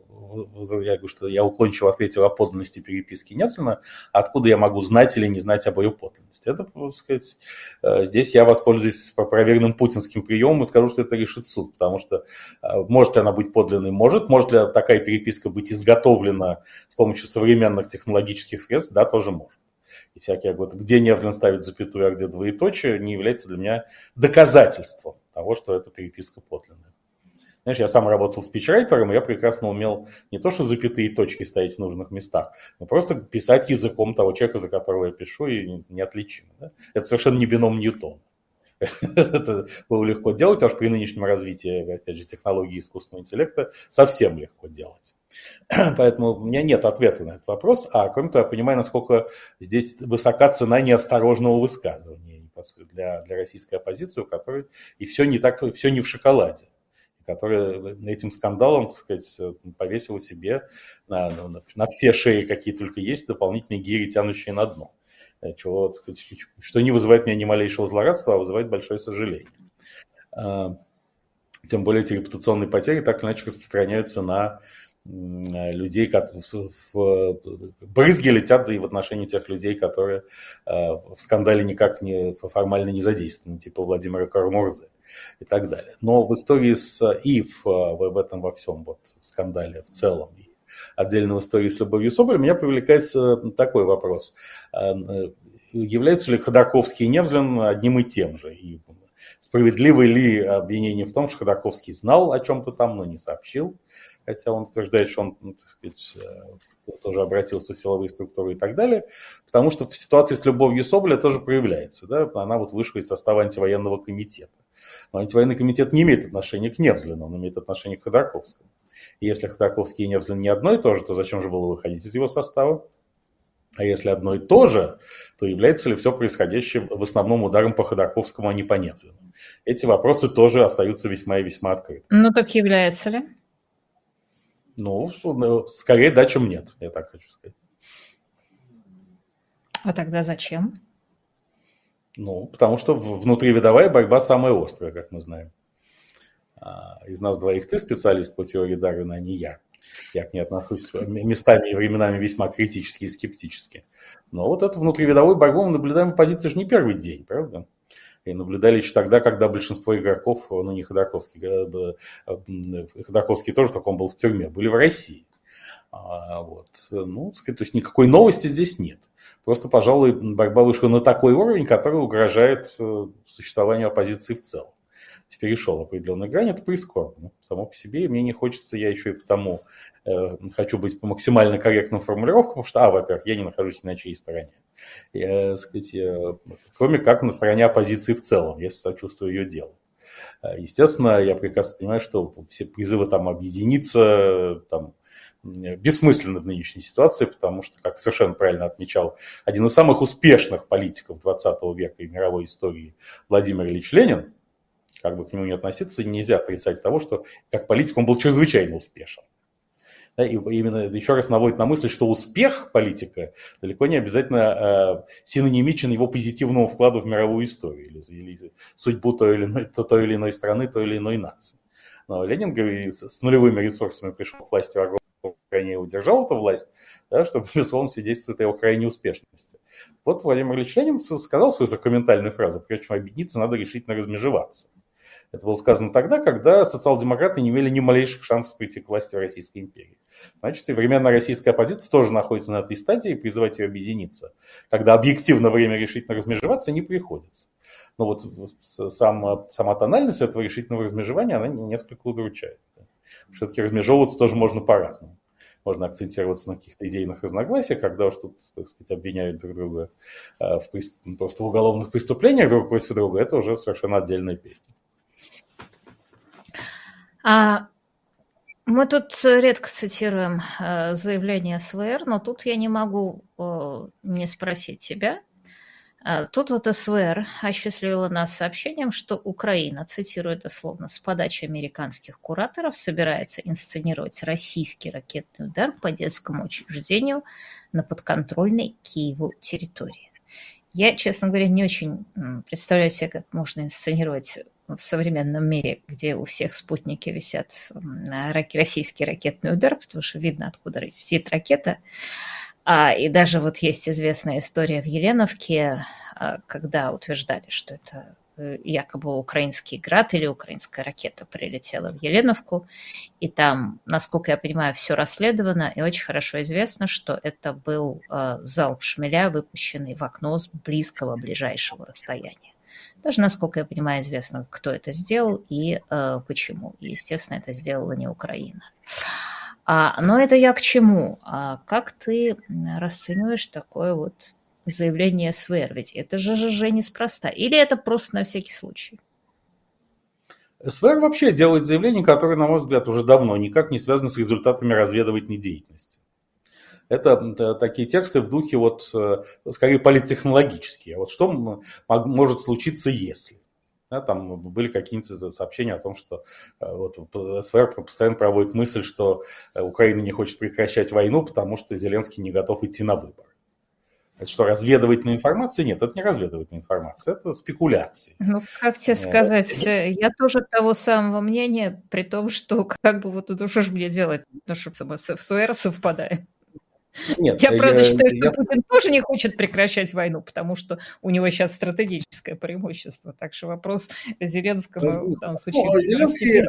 я говорю, что я уклончиво ответил о подлинности переписки Невзлина. Откуда я могу знать или не знать об ее подлинности? Это, так сказать, здесь я воспользуюсь проверенным путинским приемом и скажу, что это решит суд. Потому что может ли она быть подлинной? Может. Может ли такая переписка быть изготовлена с помощью современных технологических средств? Да, тоже может. И всякие годы, где Невзлин ставит запятую, а где двоеточие, не является для меня доказательством того, что эта переписка подлинная. Знаешь, я сам работал спичрайтером, и я прекрасно умел не то что запятые и точки ставить в нужных местах, но просто писать языком того человека, за которого я пишу, и неотличимо. Да? Это совершенно не бином Ньютона. Это было легко делать, аж при нынешнем развитии, опять же, технологий искусственного интеллекта совсем легко делать. Поэтому у меня нет ответа на этот вопрос, а кроме того, я понимаю, насколько здесь высока цена неосторожного высказывания для, для российской оппозиции, у которой и все не так, все не в шоколаде, которая этим скандалом, так сказать, повесила себе на, на, на все шеи, какие только есть, дополнительные гири, тянущие на дно. Чего, так сказать, что не вызывает меня ни малейшего злорадства, а вызывает большое сожаление. Тем более эти репутационные потери так или иначе распространяются на людей, брызги летят и в отношении тех людей, которые в скандале никак не формально не задействованы, типа Владимира Карамурзы и так далее. Но в истории с ИФ, в этом во всем вот скандале в целом, и отдельно в истории с Любовью Соболь, меня привлекает такой вопрос. Являются ли Ходорковский и Невзлин одним и тем же? И справедливо ли обвинение в том, что Ходорковский знал о чем-то там, но не сообщил? хотя он утверждает, что он, ну, так сказать, тоже обратился в силовые структуры и так далее, потому что в ситуации с Любовью Соболя тоже проявляется. Да? Она вот вышла из состава антивоенного комитета. Но антивоенный комитет не имеет отношения к Невзлину, он имеет отношение к Ходорковскому. И если Ходорковский и Невзлин не одно и то же, то зачем же было выходить из его состава? А если одно и то же, то является ли все происходящее в основном ударом по Ходорковскому, а не по Невзлину? Эти вопросы тоже остаются весьма и весьма открыты. Ну так является ли? Ну, скорее да, чем нет, я так хочу сказать. А тогда зачем? Ну, потому что внутривидовая борьба самая острая, как мы знаем. Из нас двоих ты специалист по теории Дарвина, а не я. Я к ней отношусь местами и временами весьма критически и скептически. Но вот эту внутривидовую борьбу мы наблюдаем в позиции же не первый день, правда? И наблюдали еще тогда, когда большинство игроков, ну не Ходорковский, Ходорковский тоже, только он был в тюрьме, были в России. А, вот. Ну, то есть никакой новости здесь нет. Просто, пожалуй, борьба вышла на такой уровень, который угрожает существованию оппозиции в целом. Перешел определенную грань, это прискорбно. Само по себе, и мне не хочется, я еще и потому э, хочу быть по максимально корректным формулировкам, потому что, а, во-первых, я не нахожусь на чьей стороне. Я, сказать, я, кроме как на стороне оппозиции в целом, если сочувствую ее делу. Естественно, я прекрасно понимаю, что все призывы там объединиться там, бессмысленны в нынешней ситуации, потому что, как совершенно правильно отмечал один из самых успешных политиков двадцатого века и мировой истории Владимир Ильич Ленин, как бы к нему не относиться, нельзя отрицать того, что как политик он был чрезвычайно успешен. Да, и именно еще раз наводит на мысль, что успех политика далеко не обязательно э, синонимичен его позитивному вкладу в мировую историю или, или судьбу той или, иной, той или иной страны, той или иной нации. Но Ленин говорит, с нулевыми ресурсами пришел к власти в огромной Украине и удержал эту власть, да, что, безусловно, свидетельствует о его крайней успешности. Вот Владимир Ильич Ленин сказал свою сакраментальную фразу: прежде чем объединиться, надо решительно размежеваться. Это было сказано тогда, когда социал-демократы не имели ни малейших шансов прийти к власти в Российской империи. Значит, современная российская оппозиция тоже находится на этой стадии, и призывать ее объединиться, когда объективно время решительно размежеваться, не приходится. Но вот сам, сама тональность этого решительного размежевания, она несколько удручает. Все-таки размежевываться тоже можно по-разному. Можно акцентироваться на каких-то идейных разногласиях, когда уж тут, так сказать, обвиняют друг друга в, просто в уголовных преступлениях друг против друга, это уже совершенно отдельная песня. А мы тут редко цитируем э, заявление СВР, но тут я не могу э, не спросить тебя. Э, тут вот СВР осчастливила нас сообщением, что Украина, цитирую дословно, с подачи американских кураторов собирается инсценировать российский ракетный удар по детскому учреждению на подконтрольной Киеву территории. Я, честно говоря, не очень представляю себе, как можно инсценировать в современном мире, где у всех спутники висят российский ракетный удар, потому что видно, откуда летит ракета. А, и даже вот есть известная история в Еленовке, когда утверждали, что это якобы украинский град или украинская ракета прилетела в Еленовку. И там, насколько я понимаю, все расследовано, и очень хорошо известно, что это был залп шмеля, выпущенный в окно с близкого ближайшего расстояния. Даже, насколько я понимаю, известно, кто это сделал и э, почему. И, естественно, это сделала не Украина. А, но это я к чему? А как ты расцениваешь такое вот заявление СВР? Ведь это же ЖЖ неспроста. Или это просто на всякий случай? СВР вообще делает заявления, которые, на мой взгляд, уже давно никак не связаны с результатами разведывательной деятельности. Это такие тексты в духе, вот, скорее, политтехнологические. Вот что может случиться, если? Да, там были какие-то сообщения о том, что вот, СВР постоянно проводит мысль, что Украина не хочет прекращать войну, потому что Зеленский не готов идти на выборы. Это что, разведывательная информация? Нет, это не разведывательная информация, это спекуляции. Ну, как тебе сказать, я тоже того самого мнения, при том, что как бы вот тут что же мне делать, ну, чтобы с СВР совпадает. Нет, я, правда, я, считаю, что я... Путин тоже не хочет прекращать войну, потому что у него сейчас стратегическое преимущество. Так что вопрос Зеленского в данном случае... Ну, Зеленский,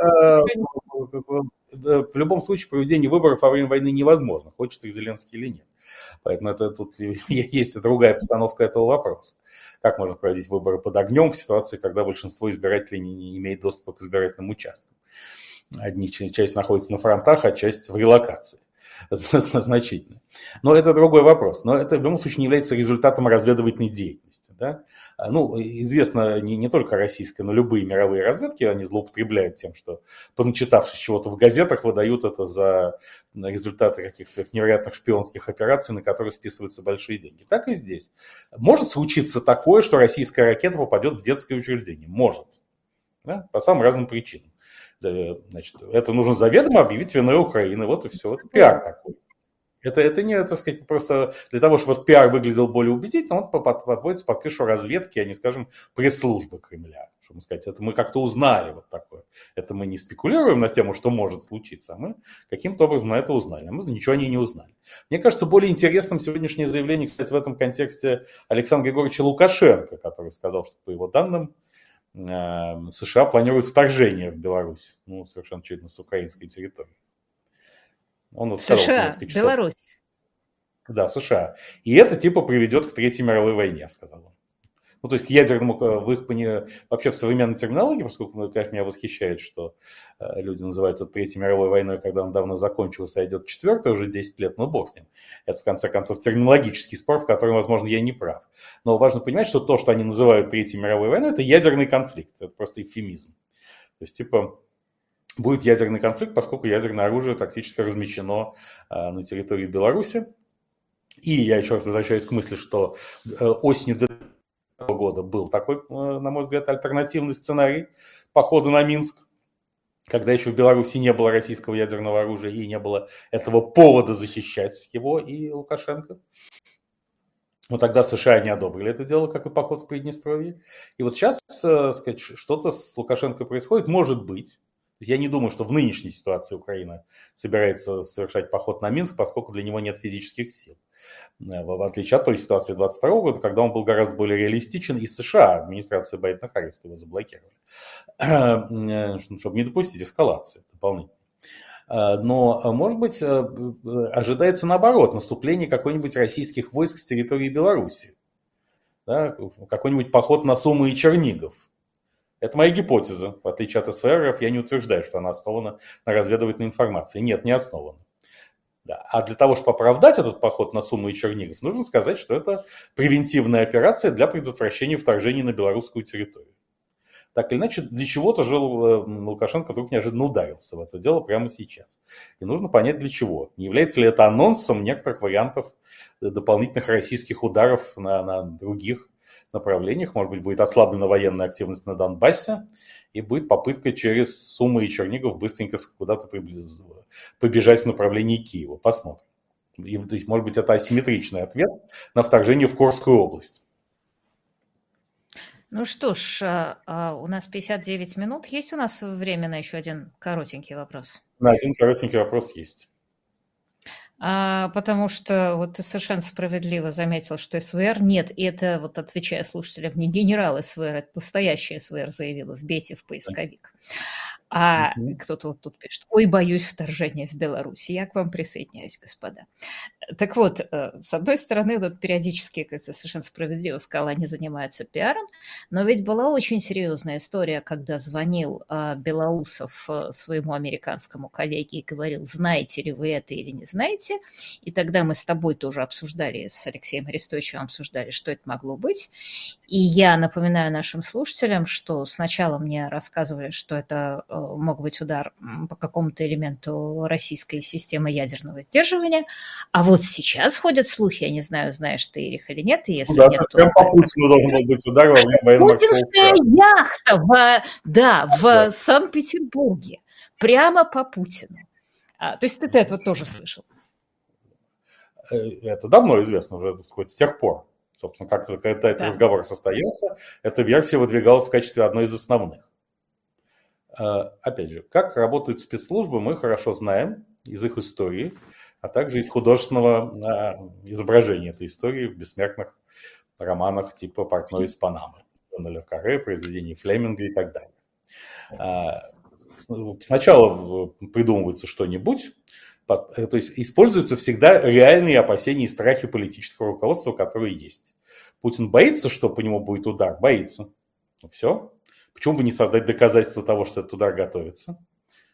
э, в любом случае, проведение выборов во время войны невозможно, хочет их Зеленский или нет. Поэтому это, тут есть другая постановка этого вопроса. Как можно проводить выборы под огнем в ситуации, когда большинство избирателей не, не имеет доступа к избирательным участкам? Одни часть находится на фронтах, а часть в релокации. Значительно. Но это другой вопрос. Но это в любом случае не является результатом разведывательной деятельности. Да? Ну, известно не, не только российская, но любые мировые разведки, они злоупотребляют тем, что, поначитавшись чего-то в газетах, выдают это за результаты каких-то невероятных шпионских операций, на которые списываются большие деньги. Так и здесь. Может случиться такое, что российская ракета попадет в детское учреждение. Может. Да? По самым разным причинам. Значит, это нужно заведомо объявить виной Украины. Вот и все. Это пиар такой. Это, это не, так сказать, просто для того, чтобы этот пиар выглядел более убедительно, он подводится под крышу разведки, а не, скажем, пресс-службы Кремля. Чтобы сказать, это мы как-то узнали вот такое. Это мы не спекулируем на тему, что может случиться, а мы каким-то образом на это узнали. А мы ничего о ней не узнали. Мне кажется, более интересным сегодняшнее заявление, кстати, в этом контексте Александра Григорьевича Лукашенко, который сказал, что по его данным США планируют вторжение в Беларусь, ну, совершенно очевидно, с украинской территории. Он вот сказал США, несколько часов. Беларусь. Да, США. И это типа приведет к Третьей мировой войне, сказал он. Ну, то есть к ядерному, в их понимании, вообще в современной терминологии, поскольку, конечно, меня восхищает, что люди называют это Третьей мировой войной, когда она давно закончилась, а идет четвертая уже десять лет, ну, бог с ним. Это, в конце концов, терминологический спор, в котором, возможно, я не прав. Но важно понимать, что то, что они называют Третьей мировой войной, это ядерный конфликт, это просто эвфемизм. То есть, типа, будет ядерный конфликт, поскольку ядерное оружие тактически размещено на территории Беларуси. И я еще раз возвращаюсь к мысли, что осенью года был такой, на мой взгляд, альтернативный сценарий похода на Минск, когда еще в Беларуси не было российского ядерного оружия и не было этого повода защищать его и Лукашенко. Но тогда США не одобрили это дело, как и поход в Приднестровье. И вот сейчас, сказать, что-то с Лукашенко происходит, может быть. Я не думаю, что в нынешней ситуации Украина собирается совершать поход на Минск, поскольку для него нет физических сил. В отличие от той ситуации двадцать второго года, когда он был гораздо более реалистичен, и США, администрация Байдена Харриса, его заблокировали, чтобы не допустить эскалации дополнительной. Но, может быть, ожидается наоборот, наступление какой-нибудь российских войск с территории Беларуси. Да, какой-нибудь поход на Сумы и Чернигов. Это моя гипотеза. В отличие от СВР, я не утверждаю, что она основана на разведывательной информации. Нет, не основана. Да. А для того, чтобы оправдать этот поход на Сумы и Чернигов, нужно сказать, что это превентивная операция для предотвращения вторжения на белорусскую территорию. Так или иначе, для чего-то же Лукашенко вдруг неожиданно ударился в это дело прямо сейчас. И нужно понять, для чего. Не является ли это анонсом некоторых вариантов дополнительных российских ударов на, на других направлениях. Может быть, будет ослаблена военная активность на Донбассе, и будет попытка через Сумы и Чернигов быстренько куда-то побежать в направлении Киева. Посмотрим. И, то есть, может быть, это асимметричный ответ на вторжение в Курскую область. Ну что ж, у нас пятьдесят девять минут. Есть у нас время на еще один коротенький вопрос? На один коротенький вопрос есть. А, потому что вот ты совершенно справедливо заметил, что СВР нет, и это, вот отвечая слушателям, не генерал СВР, это настоящий СВР заявила, вбейте в поисковик. А mm-hmm. кто-то вот тут пишет, ой, боюсь вторжения в Беларусь. Я к вам присоединяюсь, господа. Так вот, с одной стороны, вот периодически, как ты совершенно справедливо сказал, они занимаются пиаром, но ведь была очень серьезная история, когда звонил Белоусов своему американскому коллеге и говорил, знаете ли вы это или не знаете, и тогда мы с тобой тоже обсуждали, с Алексеем Арестовичем обсуждали, что это могло быть. И я напоминаю нашим слушателям, что сначала мне рассказывали, что это мог быть удар по какому-то элементу российской системы ядерного сдерживания, а вот сейчас ходят слухи, я не знаю, знаешь ты их или нет, и если ну, да, нет, то... Прям по Путину должен был быть удар во время военно-морского путинская яхта, в, да, в да. Санкт-Петербурге, прямо по Путину. А, то есть ты, ты этого тоже слышал? Это давно известно уже, так сказать, с тех пор. Собственно, как этот да. разговор состоялся, эта версия выдвигалась в качестве одной из основных. Опять же, как работают спецслужбы, мы хорошо знаем из их истории, а также из художественного изображения этой истории в бессмертных романах типа «Портной из Панамы», Жана ле Карре, произведений Флеминга и так далее. Сначала придумывается что-нибудь, то есть используются всегда реальные опасения и страхи политического руководства, которые есть. Путин боится, что по нему будет удар? Боится. Все. Почему бы не создать доказательства того, что этот удар готовится?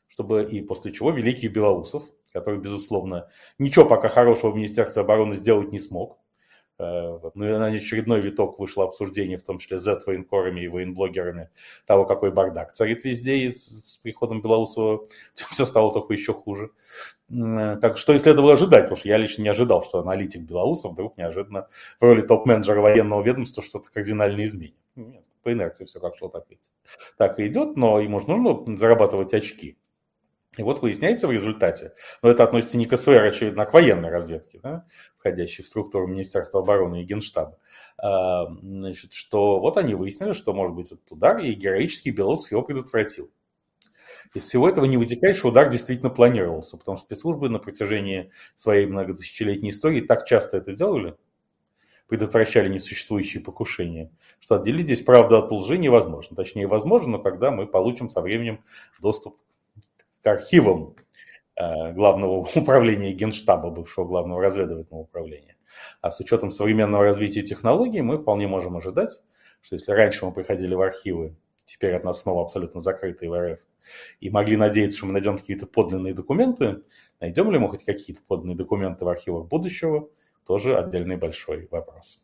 чтобы и после чего великий Белоусов, который, безусловно, ничего пока хорошего в Министерстве обороны сделать не смог. Ну и на очередной виток вышло обсуждение, в том числе Z-военкорами и военблогерами, того, какой бардак царит везде, и с приходом Белоусова все стало только еще хуже. Так что и следовало ожидать, потому что я лично не ожидал, что аналитик Белоусов вдруг неожиданно в роли топ-менеджера военного ведомства что-то кардинально изменит. Нет, по инерции все как шло, так и, так и идет, но ему же нужно зарабатывать очки. И вот выясняется в результате, но это относится не к СВР, очевидно, а к военной разведке, да, входящей в структуру Министерства обороны и Генштаба, а, значит, что вот они выяснили, что может быть этот удар, и героический Белоусов его предотвратил. Из всего этого не вытекает, что удар действительно планировался, потому что спецслужбы на протяжении своей многотысячелетней истории так часто это делали, предотвращали несуществующие покушения, что отделить здесь правду от лжи невозможно. Точнее, возможно, но когда мы получим со временем доступ к архивам э, главного управления Генштаба, бывшего главного разведывательного управления. А с учетом современного развития технологий мы вполне можем ожидать, что если раньше мы приходили в архивы, теперь от нас снова абсолютно закрытые в РФ, и могли надеяться, что мы найдем какие-то подлинные документы, найдем ли мы хоть какие-то подлинные документы в архивах будущего, тоже отдельный большой вопрос.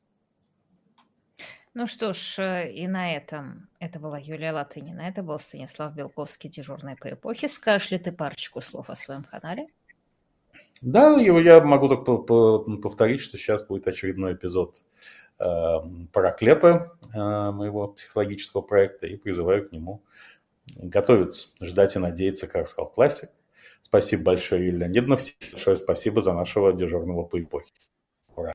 Ну что ж, и на этом это была Юлия Латынина, это был Станислав Белковский, дежурный по эпохе. Скажешь ли ты парочку слов о своем канале? Да, я могу только повторить, что сейчас будет очередной эпизод э, «Параклета», э, моего психологического проекта, и призываю к нему готовиться, ждать и надеяться, как сказал классик. Спасибо большое, Юлия Леонидовна. Всем большое спасибо за нашего дежурного по эпохе. Ура!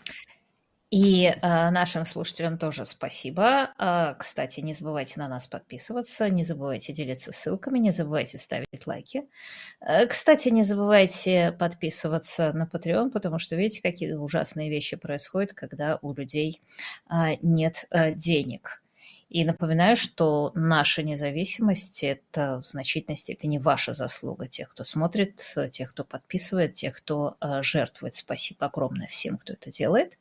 И э, нашим слушателям тоже спасибо. Э, кстати, не забывайте на нас подписываться, не забывайте делиться ссылками, не забывайте ставить лайки. Э, кстати, не забывайте подписываться на Patreon, потому что видите, какие ужасные вещи происходят, когда у людей э, нет э, денег. И напоминаю, что наша независимость – это в значительной степени ваша заслуга, тех, кто смотрит, тех, кто подписывает, тех, кто э, жертвует. Спасибо огромное всем, кто это делает.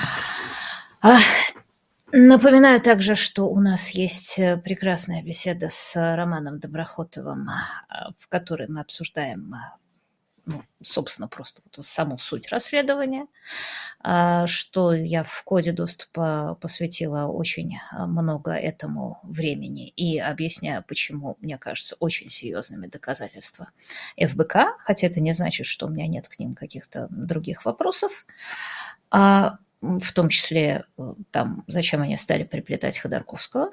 А, напоминаю также, что у нас есть прекрасная беседа с Романом Доброхотовым, в которой мы обсуждаем, ну, собственно, просто вот саму суть расследования, что я в коде доступа посвятила очень много этому времени и объясняю, почему, мне кажется, очень серьезными доказательства эф бэ ка, хотя это не значит, что у меня нет к ним каких-то других вопросов, а в том числе там, зачем они стали приплетать Ходорковского.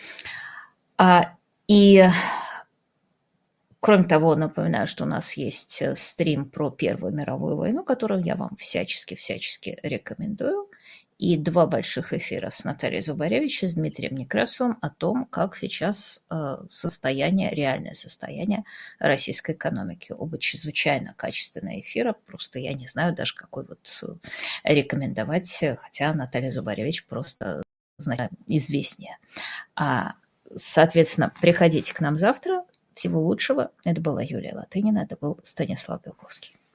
И кроме того, напоминаю, что у нас есть стрим про Первую мировую войну, который я вам всячески-всячески рекомендую. И два больших эфира с Натальей Зубаревич и с Дмитрием Некрасовым о том, как сейчас состояние, реальное состояние российской экономики. Оба чрезвычайно качественные эфира. Просто я не знаю даже, какой вот рекомендовать, хотя Наталья Зубаревич просто известнее. А, соответственно, приходите к нам завтра. Всего лучшего. Это была Юлия Латынина, это был Станислав Белковский.